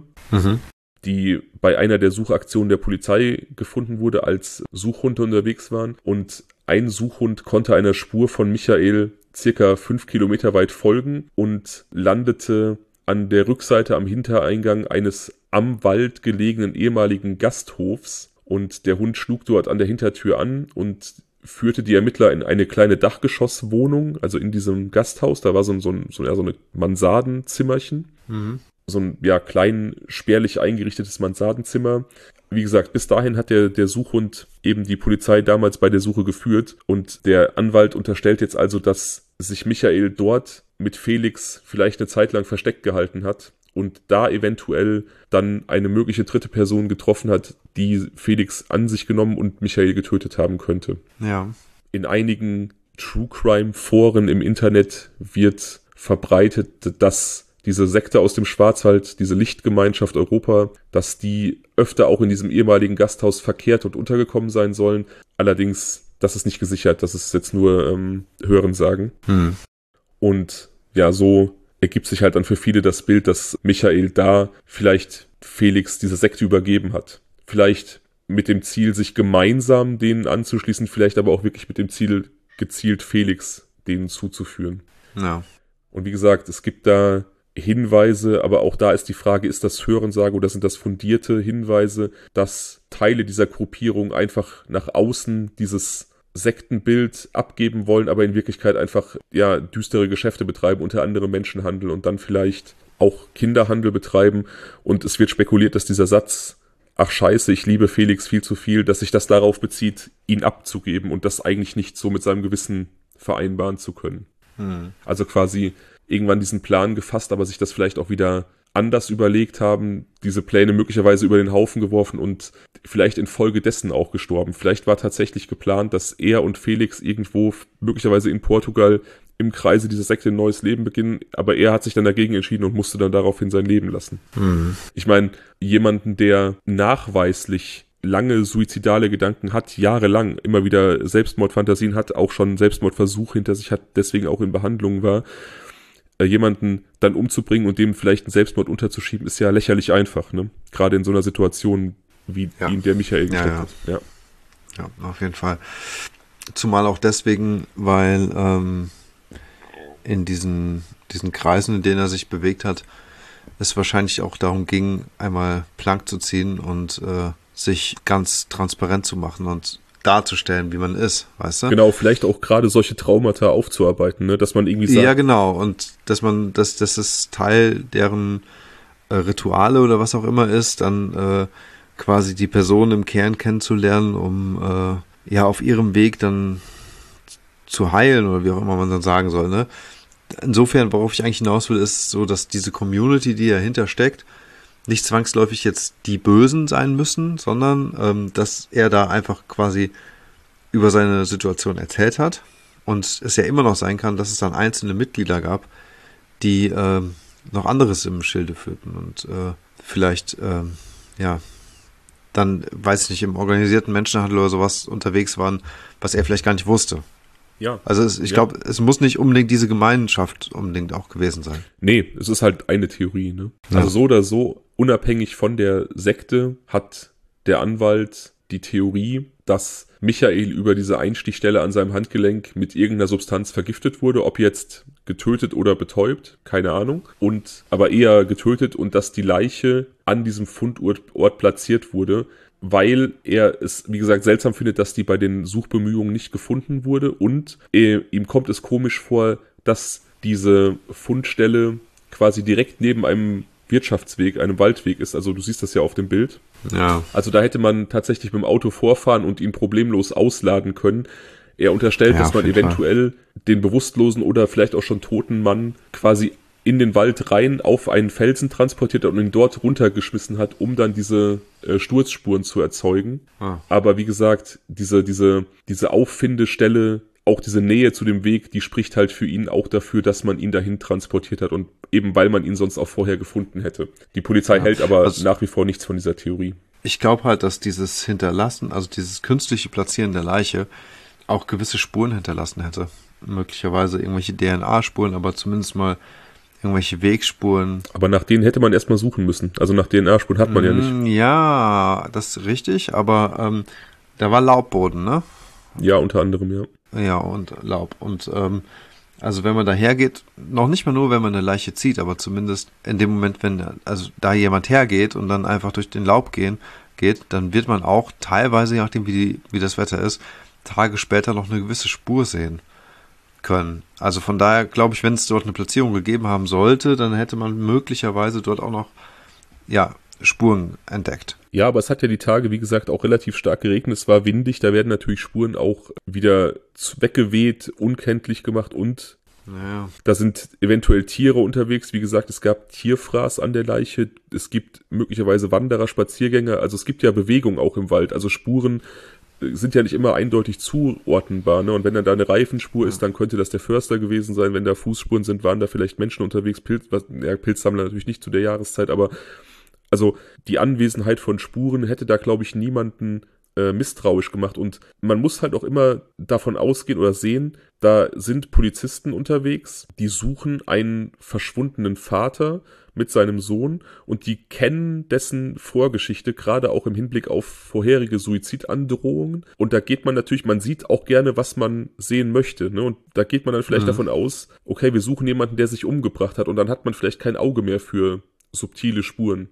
die bei einer der Suchaktionen der Polizei gefunden wurde, als Suchhunde unterwegs waren und ein Suchhund konnte einer Spur von Michael circa 5 Kilometer weit folgen und landete an der Rückseite am Hintereingang eines am Wald gelegenen ehemaligen Gasthofs und der Hund schlug dort an der Hintertür an und führte die Ermittler in eine kleine Dachgeschosswohnung, also in diesem Gasthaus, da war so eine Mansardenzimmerchen, so ein klein spärlich eingerichtetes Mansardenzimmer. Wie gesagt, bis dahin hat der Suchhund eben die Polizei damals bei der Suche geführt und der Anwalt unterstellt jetzt also, dass sich Michael dort mit Felix vielleicht eine Zeit lang versteckt gehalten hat und da eventuell dann eine mögliche dritte Person getroffen hat, die Felix an sich genommen und Michael getötet haben könnte. Ja. In einigen True-Crime-Foren im Internet wird verbreitet, dass diese Sekte aus dem Schwarzwald, diese Lichtgemeinschaft Europa, dass die öfter auch in diesem ehemaligen Gasthaus verkehrt und untergekommen sein sollen. Allerdings, das ist nicht gesichert, das ist jetzt nur Hörensagen. Und ja, so ergibt sich halt dann für viele das Bild, dass Michael da vielleicht Felix diese Sekte übergeben hat. Vielleicht mit dem Ziel, sich gemeinsam denen anzuschließen, vielleicht aber auch wirklich mit dem Ziel, gezielt Felix denen zuzuführen. Ja. Und wie gesagt, es gibt da Hinweise, aber auch da ist die Frage, ist das Hörensagen oder sind das fundierte Hinweise, dass Teile dieser Gruppierung einfach nach außen dieses Sektenbild abgeben wollen, aber in Wirklichkeit einfach düstere Geschäfte betreiben, unter anderem Menschenhandel und dann vielleicht auch Kinderhandel betreiben. Und es wird spekuliert, dass dieser Satz, ach scheiße, ich liebe Felix viel zu viel, dass sich das darauf bezieht, ihn abzugeben und das eigentlich nicht so mit seinem Gewissen vereinbaren zu können. Also quasi irgendwann diesen Plan gefasst, aber sich das vielleicht auch wieder anders überlegt haben, diese Pläne möglicherweise über den Haufen geworfen und vielleicht infolgedessen auch gestorben. Vielleicht war tatsächlich geplant, dass er und Felix irgendwo, möglicherweise in Portugal, im Kreise dieser Sekte ein neues Leben beginnen, aber er hat sich dann dagegen entschieden und musste dann daraufhin sein Leben lassen. Ich meine, jemanden, der nachweislich lange suizidale Gedanken hat, jahrelang immer wieder Selbstmordfantasien hat, auch schon Selbstmordversuch hinter sich hat, deswegen auch in Behandlung war, jemanden dann umzubringen und dem vielleicht einen Selbstmord unterzuschieben, ist ja lächerlich einfach, ne? Gerade in so einer Situation, wie die, in der Michael gesteckt hat. Ja, auf jeden Fall. Zumal auch deswegen, weil in diesen Kreisen, in denen er sich bewegt hat, es wahrscheinlich auch darum ging, einmal Plank zu ziehen und sich ganz transparent zu machen und darzustellen, wie man ist, weißt du? Genau, vielleicht auch gerade solche Traumata aufzuarbeiten, ne? Dass man irgendwie sagt... Ja, genau, und dass es Teil deren Rituale oder was auch immer ist, dann quasi die Person im Kern kennenzulernen, um auf ihrem Weg dann zu heilen oder wie auch immer man dann sagen soll, ne? Insofern, worauf ich eigentlich hinaus will, ist so, dass diese Community, die dahinter steckt, nicht zwangsläufig jetzt die Bösen sein müssen, sondern dass er da einfach quasi über seine Situation erzählt hat und es ja immer noch sein kann, dass es dann einzelne Mitglieder gab, die noch anderes im Schilde führten und vielleicht dann, weiß ich nicht, im organisierten Menschenhandel oder sowas unterwegs waren, was er vielleicht gar nicht wusste. Ja. Also ich glaube, es muss nicht unbedingt diese Gemeinschaft unbedingt auch gewesen sein. Nee, es ist halt eine Theorie, ne? Ja. Also so oder so, unabhängig von der Sekte, hat der Anwalt die Theorie, dass Michael über diese Einstichstelle an seinem Handgelenk mit irgendeiner Substanz vergiftet wurde, ob jetzt getötet oder betäubt, keine Ahnung, aber eher getötet und dass die Leiche an diesem Fundort platziert wurde, weil er es, wie gesagt, seltsam findet, dass die bei den Suchbemühungen nicht gefunden wurde und ihm kommt es komisch vor, dass diese Fundstelle quasi direkt neben einem Wirtschaftsweg, einem Waldweg ist. Also du siehst das ja auf dem Bild. Ja. Also da hätte man tatsächlich mit dem Auto vorfahren und ihn problemlos ausladen können. Er unterstellt, Ja, dass auf man jeden Fall. eventuell den bewusstlosen oder vielleicht auch schon toten Mann quasi in den Wald rein auf einen Felsen transportiert hat und ihn dort runtergeschmissen hat, um dann diese Sturzspuren zu erzeugen. Ah. Aber wie gesagt, diese Auffindestelle, auch diese Nähe zu dem Weg, die spricht halt für ihn auch dafür, dass man ihn dahin transportiert hat und eben weil man ihn sonst auch vorher gefunden hätte. Die Polizei hält aber nach wie vor nichts von dieser Theorie. Ich glaube halt, dass dieses Hinterlassen, also dieses künstliche Platzieren der Leiche, auch gewisse Spuren hinterlassen hätte. Möglicherweise irgendwelche DNA-Spuren, aber zumindest mal irgendwelche Wegspuren. Aber nach denen hätte man erstmal suchen müssen. Also nach DNA-Spuren hat man ja nicht. Ja, das ist richtig, aber da war Laubboden, ne? Ja, unter anderem, ja. Ja, und Laub. Und also wenn man dahergeht, noch nicht mal nur, wenn man eine Leiche zieht, aber zumindest in dem Moment, wenn also da jemand hergeht und dann einfach durch den Laub geht, dann wird man auch teilweise, je nachdem wie das Wetter ist, Tage später noch eine gewisse Spur sehen können. Also von daher glaube ich, wenn es dort eine Platzierung gegeben haben sollte, dann hätte man möglicherweise dort auch noch Spuren entdeckt. Ja, aber es hat ja die Tage, wie gesagt, auch relativ stark geregnet. Es war windig, da werden natürlich Spuren auch wieder weggeweht, unkenntlich gemacht und da sind eventuell Tiere unterwegs. Wie gesagt, es gab Tierfraß an der Leiche. Es gibt möglicherweise Wanderer, Spaziergänger. Also es gibt ja Bewegung auch im Wald. Also Spuren sind ja nicht immer eindeutig zuordnenbar. Ne? Und wenn dann da eine Reifenspur ist, dann könnte das der Förster gewesen sein. Wenn da Fußspuren sind, waren da vielleicht Menschen unterwegs. Pilzsammler natürlich nicht zu der Jahreszeit, aber also die Anwesenheit von Spuren hätte da, glaube ich, niemanden misstrauisch gemacht. Und man muss halt auch immer davon ausgehen oder sehen, da sind Polizisten unterwegs, die suchen einen verschwundenen Vater mit seinem Sohn und die kennen dessen Vorgeschichte, gerade auch im Hinblick auf vorherige Suizidandrohungen. Und da geht man natürlich, man sieht auch gerne, was man sehen möchte. Ne? Und da geht man dann vielleicht davon aus, okay, wir suchen jemanden, der sich umgebracht hat. Und dann hat man vielleicht kein Auge mehr für subtile Spuren,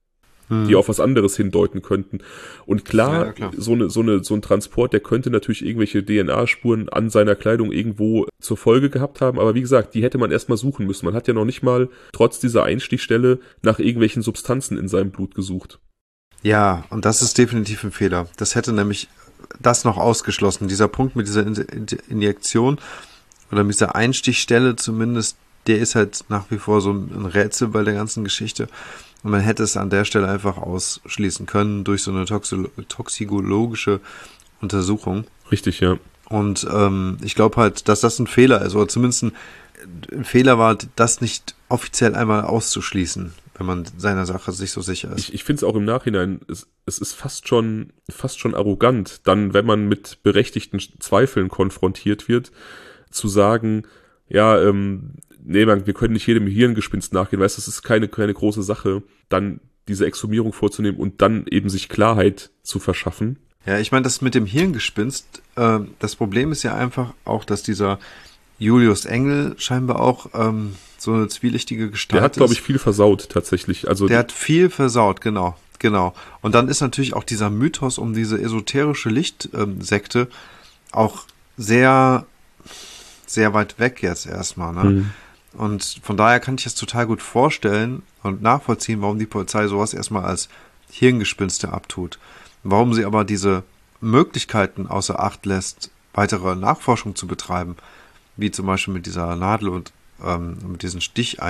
die auf was anderes hindeuten könnten. Und klar, so ein Transport, der könnte natürlich irgendwelche DNA-Spuren an seiner Kleidung irgendwo zur Folge gehabt haben, aber wie gesagt, die hätte man erstmal suchen müssen. Man hat ja noch nicht mal, trotz dieser Einstichstelle, nach irgendwelchen Substanzen in seinem Blut gesucht. Ja, und das ist definitiv ein Fehler. Das hätte nämlich das noch ausgeschlossen. Dieser Punkt mit dieser Injektion oder mit dieser Einstichstelle zumindest, der ist halt nach wie vor so ein Rätsel bei der ganzen Geschichte. Und man hätte es an der Stelle einfach ausschließen können durch so eine toxikologische Untersuchung. Richtig, ja. Und ich glaube halt, dass das ein Fehler ist, oder zumindest ein Fehler war, das nicht offiziell einmal auszuschließen, wenn man seiner Sache sich so sicher ist. Ich finde es auch im Nachhinein, es ist fast schon arrogant, dann, wenn man mit berechtigten Zweifeln konfrontiert wird, zu sagen, ja, nee, wir können nicht jedem Hirngespinst nachgehen, weißt du, das ist keine große Sache, dann diese Exhumierung vorzunehmen und dann eben sich Klarheit zu verschaffen. Ja, ich meine, das mit dem Hirngespinst, das Problem ist ja einfach auch, dass dieser Julius Engel scheinbar auch so eine zwielichtige Gestalt ist. Der hat, glaube ich, viel versaut tatsächlich. Also der hat viel versaut, genau. Und dann ist natürlich auch dieser Mythos um diese esoterische Lichtsekte auch sehr, sehr weit weg jetzt erstmal, ne? Und von daher kann ich es total gut vorstellen und nachvollziehen, warum die Polizei sowas erstmal als Hirngespinste abtut. Warum sie aber diese Möglichkeiten außer Acht lässt, weitere Nachforschung zu betreiben, wie zum Beispiel mit dieser Nadel und mit diesen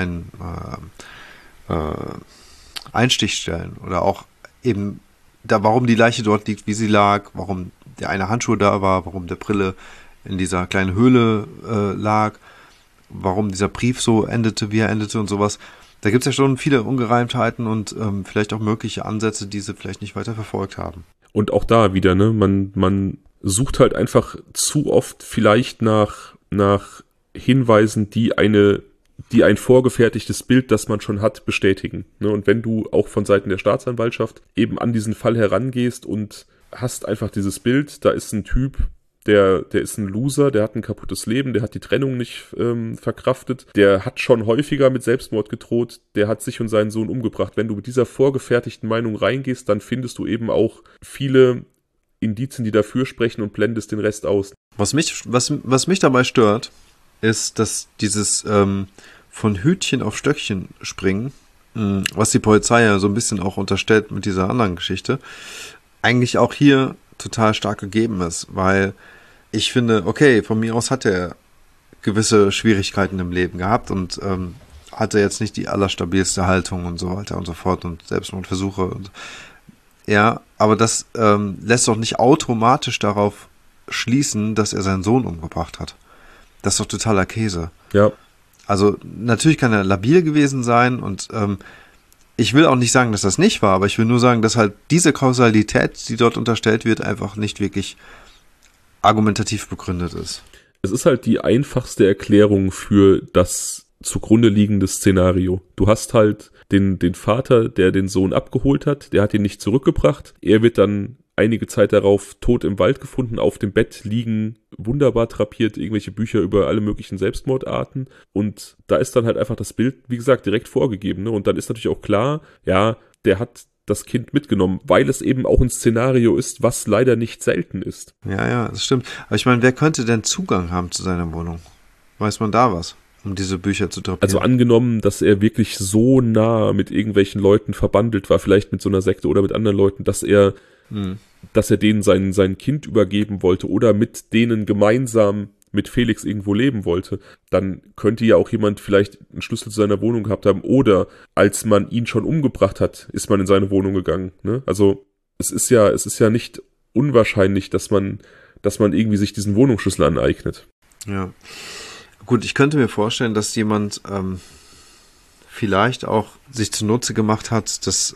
Einstichstellen oder auch eben warum die Leiche dort liegt, wie sie lag, warum der eine Handschuh da war, warum der Brille in dieser kleinen Höhle lag, warum dieser Brief so endete, wie er endete und sowas. Da gibt es ja schon viele Ungereimtheiten und vielleicht auch mögliche Ansätze, die sie vielleicht nicht weiter verfolgt haben. Und auch da wieder, ne, man sucht halt einfach zu oft vielleicht nach Hinweisen, die ein vorgefertigtes Bild, das man schon hat, bestätigen. Ne? Und wenn du auch von Seiten der Staatsanwaltschaft eben an diesen Fall herangehst und hast einfach dieses Bild, da ist ein Typ, der ist ein Loser, der hat ein kaputtes Leben, der hat die Trennung nicht verkraftet, der hat schon häufiger mit Selbstmord gedroht, der hat sich und seinen Sohn umgebracht. Wenn du mit dieser vorgefertigten Meinung reingehst, dann findest du eben auch viele Indizien, die dafür sprechen und blendest den Rest aus. Was mich dabei stört, ist, dass dieses von Hütchen auf Stöckchen springen, was die Polizei ja so ein bisschen auch unterstellt mit dieser anderen Geschichte, eigentlich auch hier total stark gegeben ist, weil ich finde, okay, von mir aus hat er gewisse Schwierigkeiten im Leben gehabt und hatte jetzt nicht die allerstabilste Haltung und so weiter und so fort und Selbstmordversuche und ja, aber das lässt doch nicht automatisch darauf schließen, dass er seinen Sohn umgebracht hat. Das ist doch totaler Käse. Ja. Also natürlich kann er labil gewesen sein und ich will auch nicht sagen, dass das nicht war, aber ich will nur sagen, dass halt diese Kausalität, die dort unterstellt wird, einfach nicht wirklich argumentativ begründet ist. Es ist halt die einfachste Erklärung für das zugrunde liegende Szenario. Du hast halt den Vater, der den Sohn abgeholt hat, der hat ihn nicht zurückgebracht. Er wird dann einige Zeit darauf tot im Wald gefunden, auf dem Bett liegen, wunderbar drapiert, irgendwelche Bücher über alle möglichen Selbstmordarten. Und da ist dann halt einfach das Bild, wie gesagt, direkt vorgegeben. Ne? Und dann ist natürlich auch klar, ja, der hat das Kind mitgenommen, weil es eben auch ein Szenario ist, was leider nicht selten ist. Ja, das stimmt. Aber ich meine, wer könnte denn Zugang haben zu seiner Wohnung? Weiß man da was, um diese Bücher zu drapieren? Also angenommen, dass er wirklich so nah mit irgendwelchen Leuten verbandelt war, vielleicht mit so einer Sekte oder mit anderen Leuten, dass er denen sein Kind übergeben wollte oder mit denen gemeinsam mit Felix irgendwo leben wollte, dann könnte ja auch jemand vielleicht einen Schlüssel zu seiner Wohnung gehabt haben oder als man ihn schon umgebracht hat, ist man in seine Wohnung gegangen. Ne? Also es ist ja nicht unwahrscheinlich, dass man irgendwie sich diesen Wohnungsschlüssel aneignet. Ja. Gut, ich könnte mir vorstellen, dass jemand vielleicht auch sich zunutze gemacht hat, dass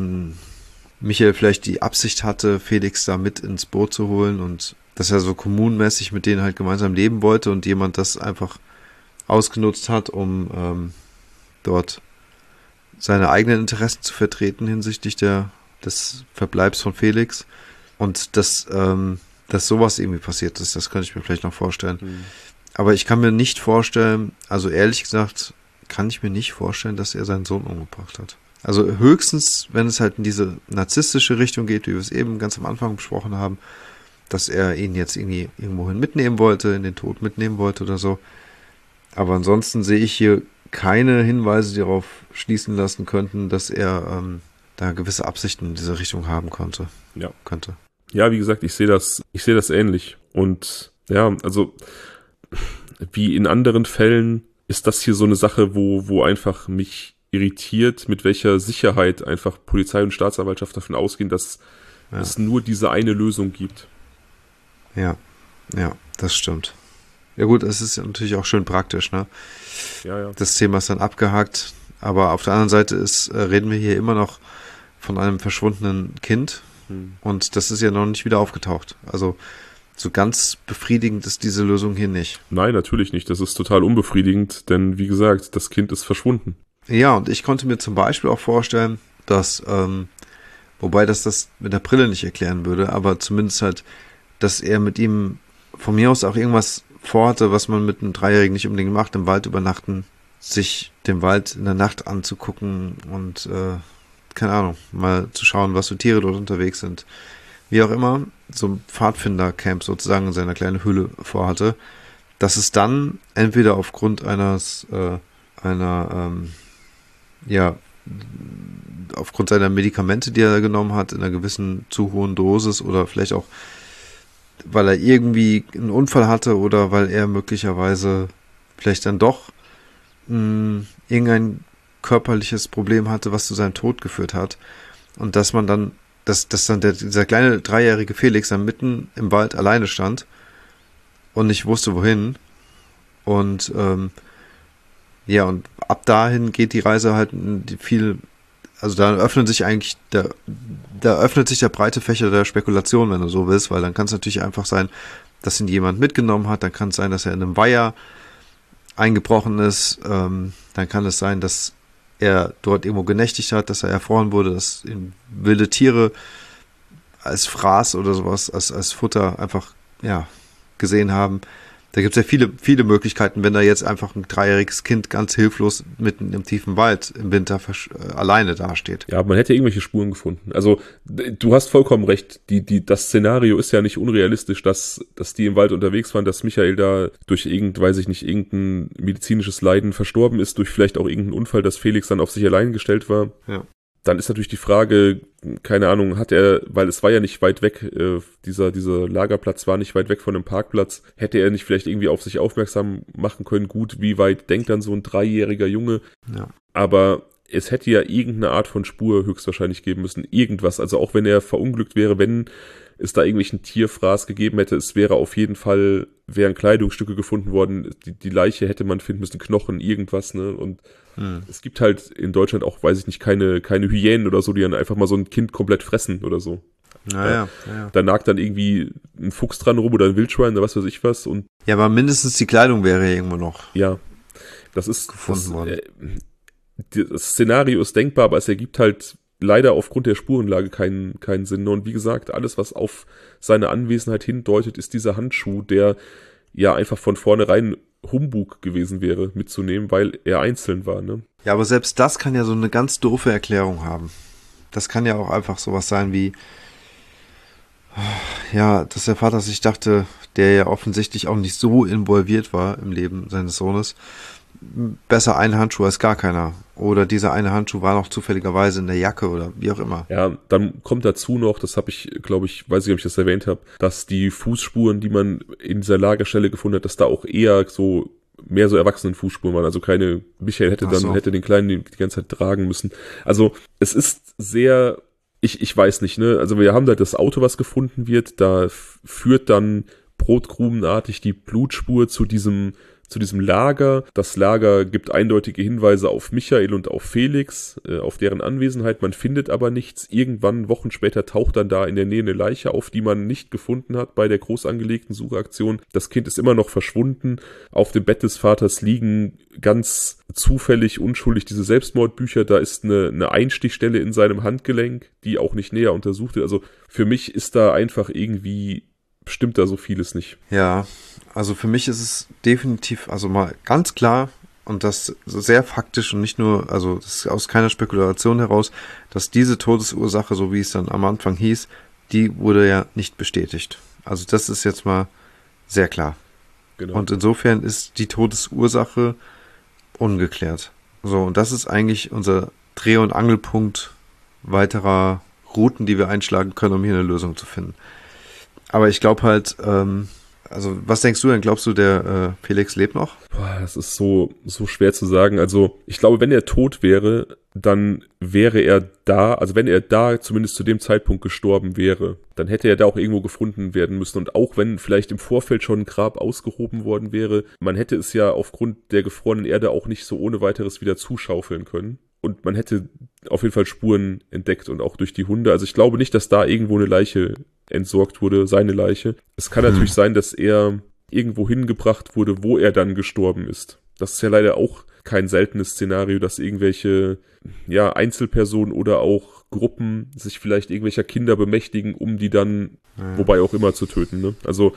Michael vielleicht die Absicht hatte, Felix da mit ins Boot zu holen und dass er so kommunenmäßig mit denen halt gemeinsam leben wollte und jemand das einfach ausgenutzt hat, um dort seine eigenen Interessen zu vertreten hinsichtlich des Verbleibs von Felix und dass sowas irgendwie passiert ist, das könnte ich mir vielleicht noch vorstellen. Aber ich kann mir nicht vorstellen, also ehrlich gesagt, kann ich mir nicht vorstellen, dass er seinen Sohn umgebracht hat. Also höchstens, wenn es halt in diese narzisstische Richtung geht, wie wir es eben ganz am Anfang besprochen haben, dass er ihn jetzt irgendwie irgendwohin mitnehmen wollte, in den Tod mitnehmen wollte oder so. Aber ansonsten sehe ich hier keine Hinweise, die darauf schließen lassen könnten, dass er da gewisse Absichten in diese Richtung haben könnte. Ja, wie gesagt, ich sehe das ähnlich. Und ja, also wie in anderen Fällen ist das hier so eine Sache, wo einfach mich irritiert, mit welcher Sicherheit einfach Polizei und Staatsanwaltschaft davon ausgehen, dass es nur diese eine Lösung gibt. Ja, das stimmt. Ja gut, es ist natürlich auch schön praktisch, ne? Ja. Das Thema ist dann abgehakt, aber auf der anderen Seite reden wir hier immer noch von einem verschwundenen Kind und das ist ja noch nicht wieder aufgetaucht. Also so ganz befriedigend ist diese Lösung hier nicht. Nein, natürlich nicht. Das ist total unbefriedigend, denn wie gesagt, das Kind ist verschwunden. Ja, und ich konnte mir zum Beispiel auch vorstellen, dass, wobei das mit der Brille nicht erklären würde, aber zumindest halt, dass er mit ihm von mir aus auch irgendwas vorhatte, was man mit einem Dreijährigen nicht unbedingt macht, im Wald übernachten, sich den Wald in der Nacht anzugucken und, keine Ahnung, mal zu schauen, was für Tiere dort unterwegs sind. Wie auch immer, so ein Pfadfinder-Camp sozusagen in seiner kleinen Höhle vorhatte, dass es dann entweder aufgrund aufgrund seiner Medikamente, die er genommen hat, in einer gewissen zu hohen Dosis oder vielleicht auch, weil er irgendwie einen Unfall hatte oder weil er möglicherweise vielleicht dann doch irgendein körperliches Problem hatte, was zu seinem Tod geführt hat und dass man dann, dass dann dieser kleine 3-jährige Felix dann mitten im Wald alleine stand und nicht wusste, wohin und und ab dahin geht die Reise halt also da öffnet sich der breite Fächer der Spekulation, wenn du so willst, weil dann kann es natürlich einfach sein, dass ihn jemand mitgenommen hat, dann kann es sein, dass er in einem Weiher eingebrochen ist, dann kann es sein, dass er dort irgendwo genächtigt hat, dass er erfroren wurde, dass ihn wilde Tiere als Fraß oder sowas, als Futter einfach, gesehen haben. Da gibt es ja viele, viele Möglichkeiten, wenn da jetzt einfach ein 3-jähriges Kind ganz hilflos mitten im tiefen Wald im Winter alleine dasteht. Ja, man hätte irgendwelche Spuren gefunden. Also, du hast vollkommen recht. Das Szenario ist ja nicht unrealistisch, dass die im Wald unterwegs waren, dass Michael da durch irgendein medizinisches Leiden verstorben ist, durch vielleicht auch irgendeinen Unfall, dass Felix dann auf sich allein gestellt war. Ja. Dann ist natürlich die Frage, keine Ahnung, weil es war ja nicht weit weg, dieser Lagerplatz war nicht weit weg von einem Parkplatz, hätte er nicht vielleicht irgendwie auf sich aufmerksam machen können, gut, wie weit denkt dann so ein 3-jähriger Junge? Ja. Aber es hätte ja irgendeine Art von Spur höchstwahrscheinlich geben müssen, irgendwas, also auch wenn er verunglückt wäre, wenn es da irgendwelchen Tierfraß gegeben hätte, wären Kleidungsstücke gefunden worden, die Leiche hätte man finden müssen, Knochen, irgendwas, ne, und es gibt halt in Deutschland auch, weiß ich nicht, keine Hyänen oder so, die dann einfach mal so ein Kind komplett fressen oder so. Naja. Da nagt dann irgendwie ein Fuchs dran rum oder ein Wildschwein oder was weiß ich was. Und ja, aber mindestens die Kleidung wäre irgendwo noch. Ja, das ist gefunden worden. Das Szenario ist denkbar, aber es ergibt halt leider aufgrund der Spurenlage keinen Sinn. Und wie gesagt, alles, was auf seine Anwesenheit hindeutet, ist dieser Handschuh, der ja einfach von vornherein Humbug gewesen wäre, mitzunehmen, weil er einzeln war, ne? Ja, aber selbst das kann ja so eine ganz doofe Erklärung haben. Das kann ja auch einfach sowas sein wie, ja, dass der Vater sich dachte, der ja offensichtlich auch nicht so involviert war im Leben seines Sohnes, besser ein Handschuh als gar keiner. Oder dieser eine Handschuh war noch zufälligerweise in der Jacke oder wie auch immer. Ja, dann kommt dazu noch, das habe ich, glaube ich, weiß nicht, ob ich das erwähnt habe, dass die Fußspuren, die man in dieser Lagerstelle gefunden hat, dass da auch eher so mehr so Erwachsenenfußspuren waren. Also Michael hätte den Kleinen die ganze Zeit tragen müssen. Also es ist sehr, ich weiß nicht, ne? Also wir haben da das Auto, was gefunden wird, da führt dann brotkrumenartig die Blutspur zu diesem Lager. Das Lager gibt eindeutige Hinweise auf Michael und auf Felix, auf deren Anwesenheit. Man findet aber nichts. Irgendwann, Wochen später, taucht dann da in der Nähe eine Leiche auf, die man nicht gefunden hat bei der groß angelegten Suchaktion. Das Kind ist immer noch verschwunden. Auf dem Bett des Vaters liegen ganz zufällig, unschuldig diese Selbstmordbücher. Da ist eine Einstichstelle in seinem Handgelenk, die auch nicht näher untersucht wird. Also für mich ist da einfach irgendwie, stimmt da so vieles nicht. Ja, also für mich ist es definitiv, also mal ganz klar und das sehr faktisch und nicht nur, also das ist aus keiner Spekulation heraus, dass diese Todesursache, so wie es dann am Anfang hieß, die wurde ja nicht bestätigt. Also das ist jetzt mal sehr klar. Genau. Und insofern ist die Todesursache ungeklärt. So, und das ist eigentlich unser Dreh- und Angelpunkt weiterer Routen, die wir einschlagen können, um hier eine Lösung zu finden. Aber ich glaube halt, also was denkst du denn? Glaubst du, der Felix lebt noch? Boah, das ist so schwer zu sagen. Also ich glaube, wenn er tot wäre, dann wäre er da, also wenn er da zumindest zu dem Zeitpunkt gestorben wäre, dann hätte er da auch irgendwo gefunden werden müssen. Und auch wenn vielleicht im Vorfeld schon ein Grab ausgehoben worden wäre, man hätte es ja aufgrund der gefrorenen Erde auch nicht so ohne weiteres wieder zuschaufeln können. Und man hätte auf jeden Fall Spuren entdeckt und auch durch die Hunde. Also ich glaube nicht, dass da irgendwo eine Leiche entsorgt wurde, seine Leiche. Es kann natürlich sein, dass er irgendwo hingebracht wurde, wo er dann gestorben ist. Das ist ja leider auch kein seltenes Szenario, dass irgendwelche Einzelpersonen oder auch Gruppen sich vielleicht irgendwelcher Kinder bemächtigen, um die dann, wobei auch immer, zu töten. Ne? Also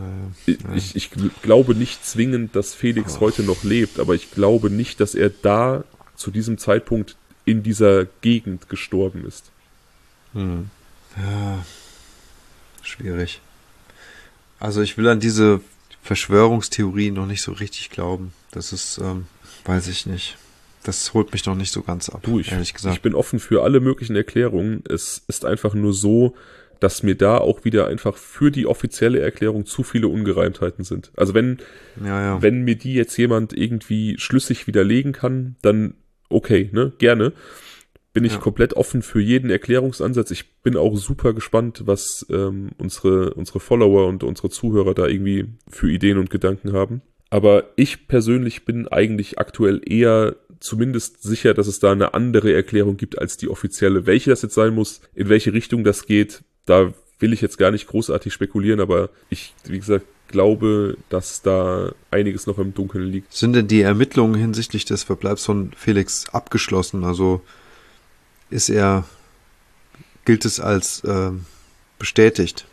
ich glaube nicht zwingend, dass Felix heute noch lebt, aber ich glaube nicht, dass er da zu diesem Zeitpunkt in dieser Gegend gestorben ist. Ja, schwierig. Also ich will an diese Verschwörungstheorie noch nicht so richtig glauben. Das ist, weiß ich nicht. Das holt mich noch nicht so ganz ab, ehrlich gesagt. Ich bin offen für alle möglichen Erklärungen. Es ist einfach nur so, dass mir da auch wieder einfach für die offizielle Erklärung zu viele Ungereimtheiten sind. Also wenn mir die jetzt jemand irgendwie schlüssig widerlegen kann, dann okay, ne, gerne. Bin ich komplett offen für jeden Erklärungsansatz. Ich bin auch super gespannt, was unsere Follower und unsere Zuhörer da irgendwie für Ideen und Gedanken haben. Aber ich persönlich bin eigentlich aktuell eher zumindest sicher, dass es da eine andere Erklärung gibt als die offizielle. Welche das jetzt sein muss, in welche Richtung das geht, da will ich jetzt gar nicht großartig spekulieren, aber ich, wie gesagt, glaube, dass da einiges noch im Dunkeln liegt. Sind denn die Ermittlungen hinsichtlich des Verbleibs von Felix abgeschlossen? Also gilt es als bestätigt?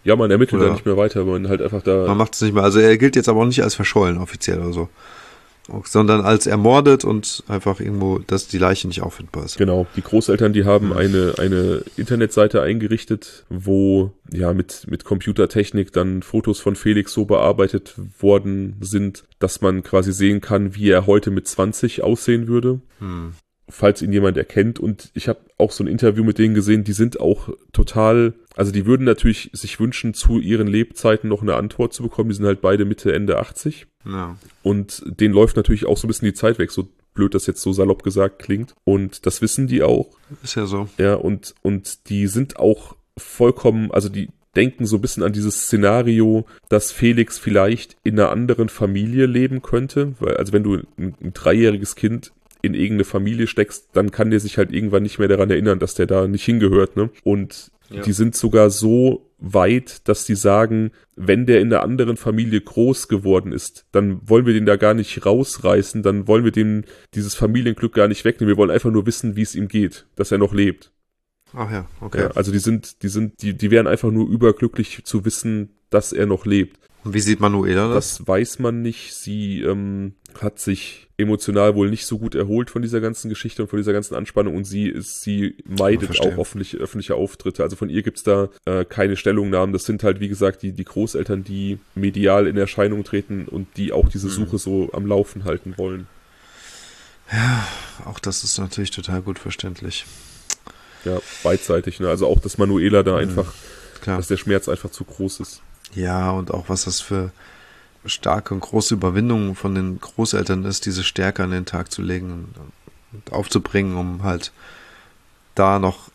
Ja, man ermittelt Oder da nicht mehr weiter, man halt einfach da... man macht es nicht mehr. Also er gilt jetzt aber auch nicht als verschollen offiziell oder so, sondern als ermordet und einfach irgendwo, dass die Leiche nicht auffindbar ist. Genau, die Großeltern, die haben eine Internetseite eingerichtet, wo ja mit Computertechnik dann Fotos von Felix so bearbeitet worden sind, dass man quasi sehen kann, wie er heute mit 20 aussehen würde. Falls ihn jemand erkennt. Und ich habe auch so ein Interview mit denen gesehen, die sind auch total, also die würden natürlich sich wünschen, zu ihren Lebzeiten noch eine Antwort zu bekommen. Die sind halt beide Mitte, Ende 80. Ja. Und denen läuft natürlich auch so ein bisschen die Zeit weg, so blöd das jetzt so salopp gesagt klingt. Und das wissen die auch. Ist ja so. Ja, und die sind auch vollkommen, also die denken so ein bisschen an dieses Szenario, dass Felix vielleicht in einer anderen Familie leben könnte. Weil, also wenn du ein 3-jähriges Kind in irgendeine Familie steckst, dann kann der sich halt irgendwann nicht mehr daran erinnern, dass der da nicht hingehört, ne? Und die sind sogar so weit, dass die sagen, wenn der in einer anderen Familie groß geworden ist, dann wollen wir den da gar nicht rausreißen, dann wollen wir dem dieses Familienglück gar nicht wegnehmen. Wir wollen einfach nur wissen, wie es ihm geht, dass er noch lebt. Ach ja, okay. Ja, also die wären einfach nur überglücklich zu wissen, dass er noch lebt. Und wie sieht Manuela das? Das weiß man nicht. Sie hat sich emotional wohl nicht so gut erholt von dieser ganzen Geschichte und von dieser ganzen Anspannung und sie meidet auch öffentliche Auftritte. Also von ihr gibt's da keine Stellungnahmen. Das sind halt, wie gesagt, die Großeltern, die medial in Erscheinung treten und die auch diese Suche so am Laufen halten wollen. Ja, auch das ist natürlich total gut verständlich. Ja, beidseitig. Ne? Also auch, dass Manuela da einfach, klar, dass der Schmerz einfach zu groß ist. Ja, und auch was das für starke und große Überwindung von den Großeltern ist, diese Stärke an den Tag zu legen und aufzubringen, um halt da noch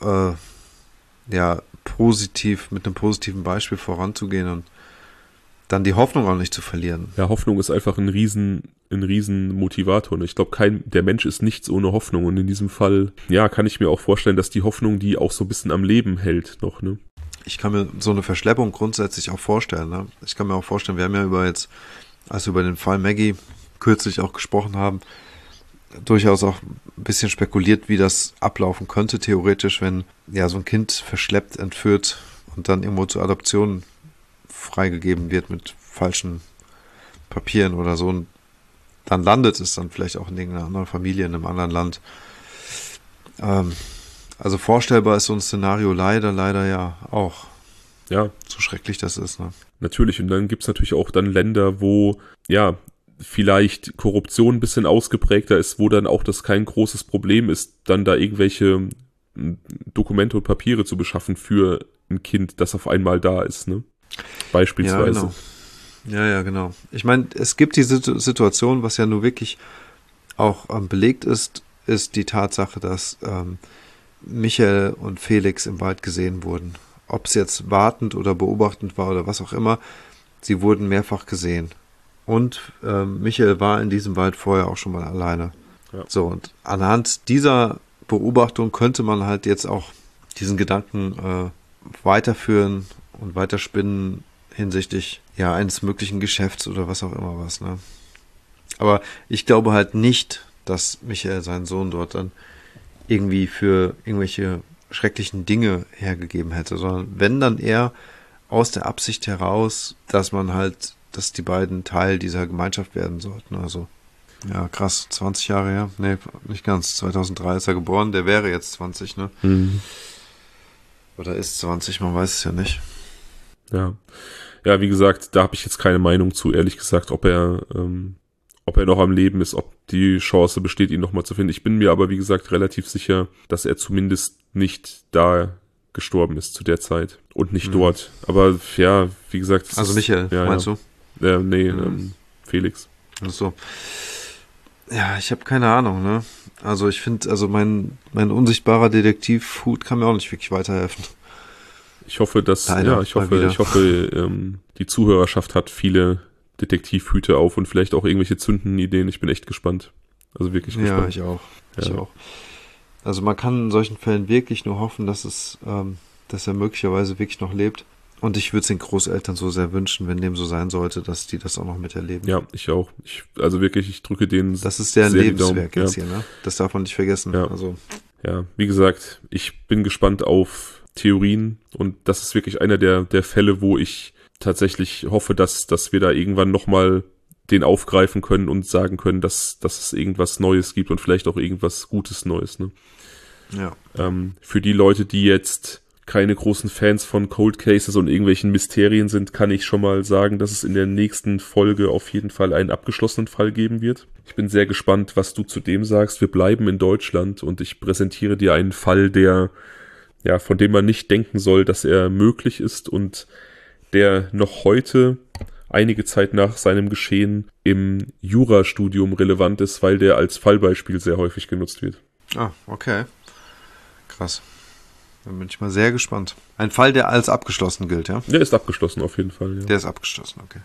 positiv, mit einem positiven Beispiel voranzugehen und dann die Hoffnung auch nicht zu verlieren. Ja, Hoffnung ist einfach ein riesen Motivator. Und ich glaube, der Mensch ist nichts ohne Hoffnung. Und in diesem Fall, ja, kann ich mir auch vorstellen, dass die Hoffnung die auch so ein bisschen am Leben hält noch, ne? Ich kann mir so eine Verschleppung grundsätzlich auch vorstellen. Ne? Ich kann mir auch vorstellen, wir haben ja als wir über den Fall Maggie kürzlich auch gesprochen haben, durchaus auch ein bisschen spekuliert, wie das ablaufen könnte, theoretisch, wenn ja so ein Kind verschleppt, entführt und dann irgendwo zur Adoption freigegeben wird mit falschen Papieren oder so. Und dann landet es dann vielleicht auch in irgendeiner anderen Familie, in einem anderen Land. Also vorstellbar ist so ein Szenario leider ja auch. Ja. So schrecklich das ist, ne? Natürlich. Und dann gibt's natürlich auch dann Länder, wo, ja, vielleicht Korruption ein bisschen ausgeprägter ist, wo dann auch das kein großes Problem ist, dann da irgendwelche Dokumente und Papiere zu beschaffen für ein Kind, das auf einmal da ist, ne? Beispielsweise. Ja, genau. Ich meine, es gibt die Situation, was ja nur wirklich auch belegt ist die Tatsache, dass Michael und Felix im Wald gesehen wurden. Ob es jetzt wartend oder beobachtend war oder was auch immer, sie wurden mehrfach gesehen. Und Michael war in diesem Wald vorher auch schon mal alleine. Ja. So, und anhand dieser Beobachtung könnte man halt jetzt auch diesen Gedanken weiterführen und weiterspinnen hinsichtlich ja eines möglichen Geschäfts oder was auch immer was, ne? Aber ich glaube halt nicht, dass Michael seinen Sohn dort dann irgendwie für irgendwelche schrecklichen Dinge hergegeben hätte, sondern wenn dann eher aus der Absicht heraus, dass die beiden Teil dieser Gemeinschaft werden sollten. Also, ja, krass, 20 Jahre her. Nee, nicht ganz. 2003 ist er geboren, der wäre jetzt 20, ne? Mhm. Oder ist 20, man weiß es ja nicht. Ja. Ja, wie gesagt, da habe ich jetzt keine Meinung zu, ehrlich gesagt, ob er noch am Leben ist, ob die Chance besteht, ihn nochmal zu finden. Ich bin mir aber, wie gesagt, relativ sicher, dass er zumindest nicht da gestorben ist zu der Zeit und nicht dort. Aber ja, wie gesagt... Also Michael, meinst du? Felix. Ach so. Ja, ich habe keine Ahnung, ne? Also ich finde, mein unsichtbarer Detektivhut kann mir auch nicht wirklich weiterhelfen. Ich hoffe, die Zuhörerschaft hat viele Detektivhüte auf und vielleicht auch irgendwelche zündenden Ideen. Ich bin echt gespannt. Also wirklich gespannt. Ja, ich auch. Ich auch. Also man kann in solchen Fällen wirklich nur hoffen, dass er möglicherweise wirklich noch lebt. Und ich würde es den Großeltern so sehr wünschen, wenn dem so sein sollte, dass die das auch noch miterleben. Ja, ich auch. Ich drücke denen. Das ist deren Lebenswerk jetzt hier, ne? Das darf man nicht vergessen. Ja. Also. Ja, wie gesagt, ich bin gespannt auf Theorien und das ist wirklich einer der Fälle, wo ich tatsächlich hoffe, dass wir da irgendwann nochmal den aufgreifen können und sagen können, dass es irgendwas Neues gibt und vielleicht auch irgendwas Gutes Neues. Ne? Ja. Für die Leute, die jetzt keine großen Fans von Cold Cases und irgendwelchen Mysterien sind, kann ich schon mal sagen, dass es in der nächsten Folge auf jeden Fall einen abgeschlossenen Fall geben wird. Ich bin sehr gespannt, was du zu dem sagst. Wir bleiben in Deutschland und ich präsentiere dir einen Fall, von dem man nicht denken soll, dass er möglich ist und der noch heute, einige Zeit nach seinem Geschehen, im Jurastudium relevant ist, weil der als Fallbeispiel sehr häufig genutzt wird. Ah, okay. Krass. Dann bin ich mal sehr gespannt. Ein Fall, der als abgeschlossen gilt, ja? Der ist abgeschlossen auf jeden Fall, ja. Der ist abgeschlossen, okay.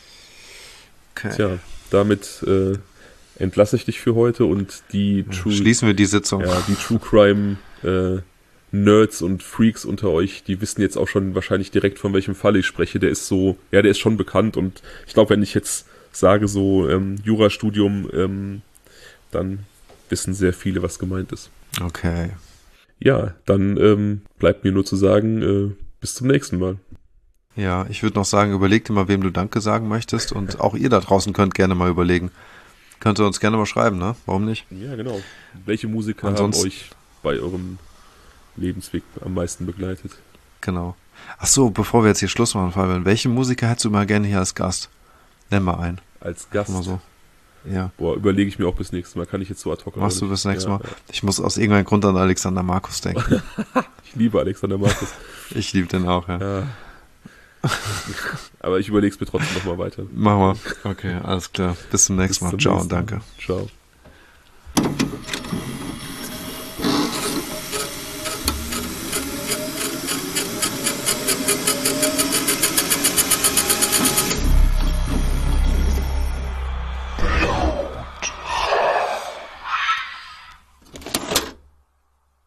Tja, damit entlasse ich dich für heute und schließen wir die Sitzung. Ja, die True Crime Nerds und Freaks unter euch, die wissen jetzt auch schon wahrscheinlich direkt, von welchem Fall ich spreche. Der ist der ist schon bekannt und ich glaube, wenn ich jetzt sage so Jurastudium, dann wissen sehr viele, was gemeint ist. Okay. Ja, dann bleibt mir nur zu sagen, bis zum nächsten Mal. Ja, ich würde noch sagen, überleg dir mal, wem du Danke sagen möchtest und auch ihr da draußen könnt gerne mal überlegen. Könnt ihr uns gerne mal schreiben, ne? Warum nicht? Ja, genau. Welche Musiker haben euch bei eurem Lebensweg am meisten begleitet? Genau. Ach so, bevor wir jetzt hier Schluss machen, Fabian, welche Musiker hättest du mal gerne hier als Gast? Nenn mal einen. Als Gast? Mal so. Ja. Boah, überlege ich mir auch bis nächstes Mal. Kann ich jetzt so ad hoc. Machst du bis nächstes Mal? Ja. Ich muss aus irgendeinem Grund an Alexander Markus denken. Ich liebe Alexander Markus. Ich liebe den auch, ja. Aber ich überlege es mir trotzdem nochmal weiter. Machen wir. Okay, alles klar. Bis zum nächsten Mal. Ciao und danke. Ciao.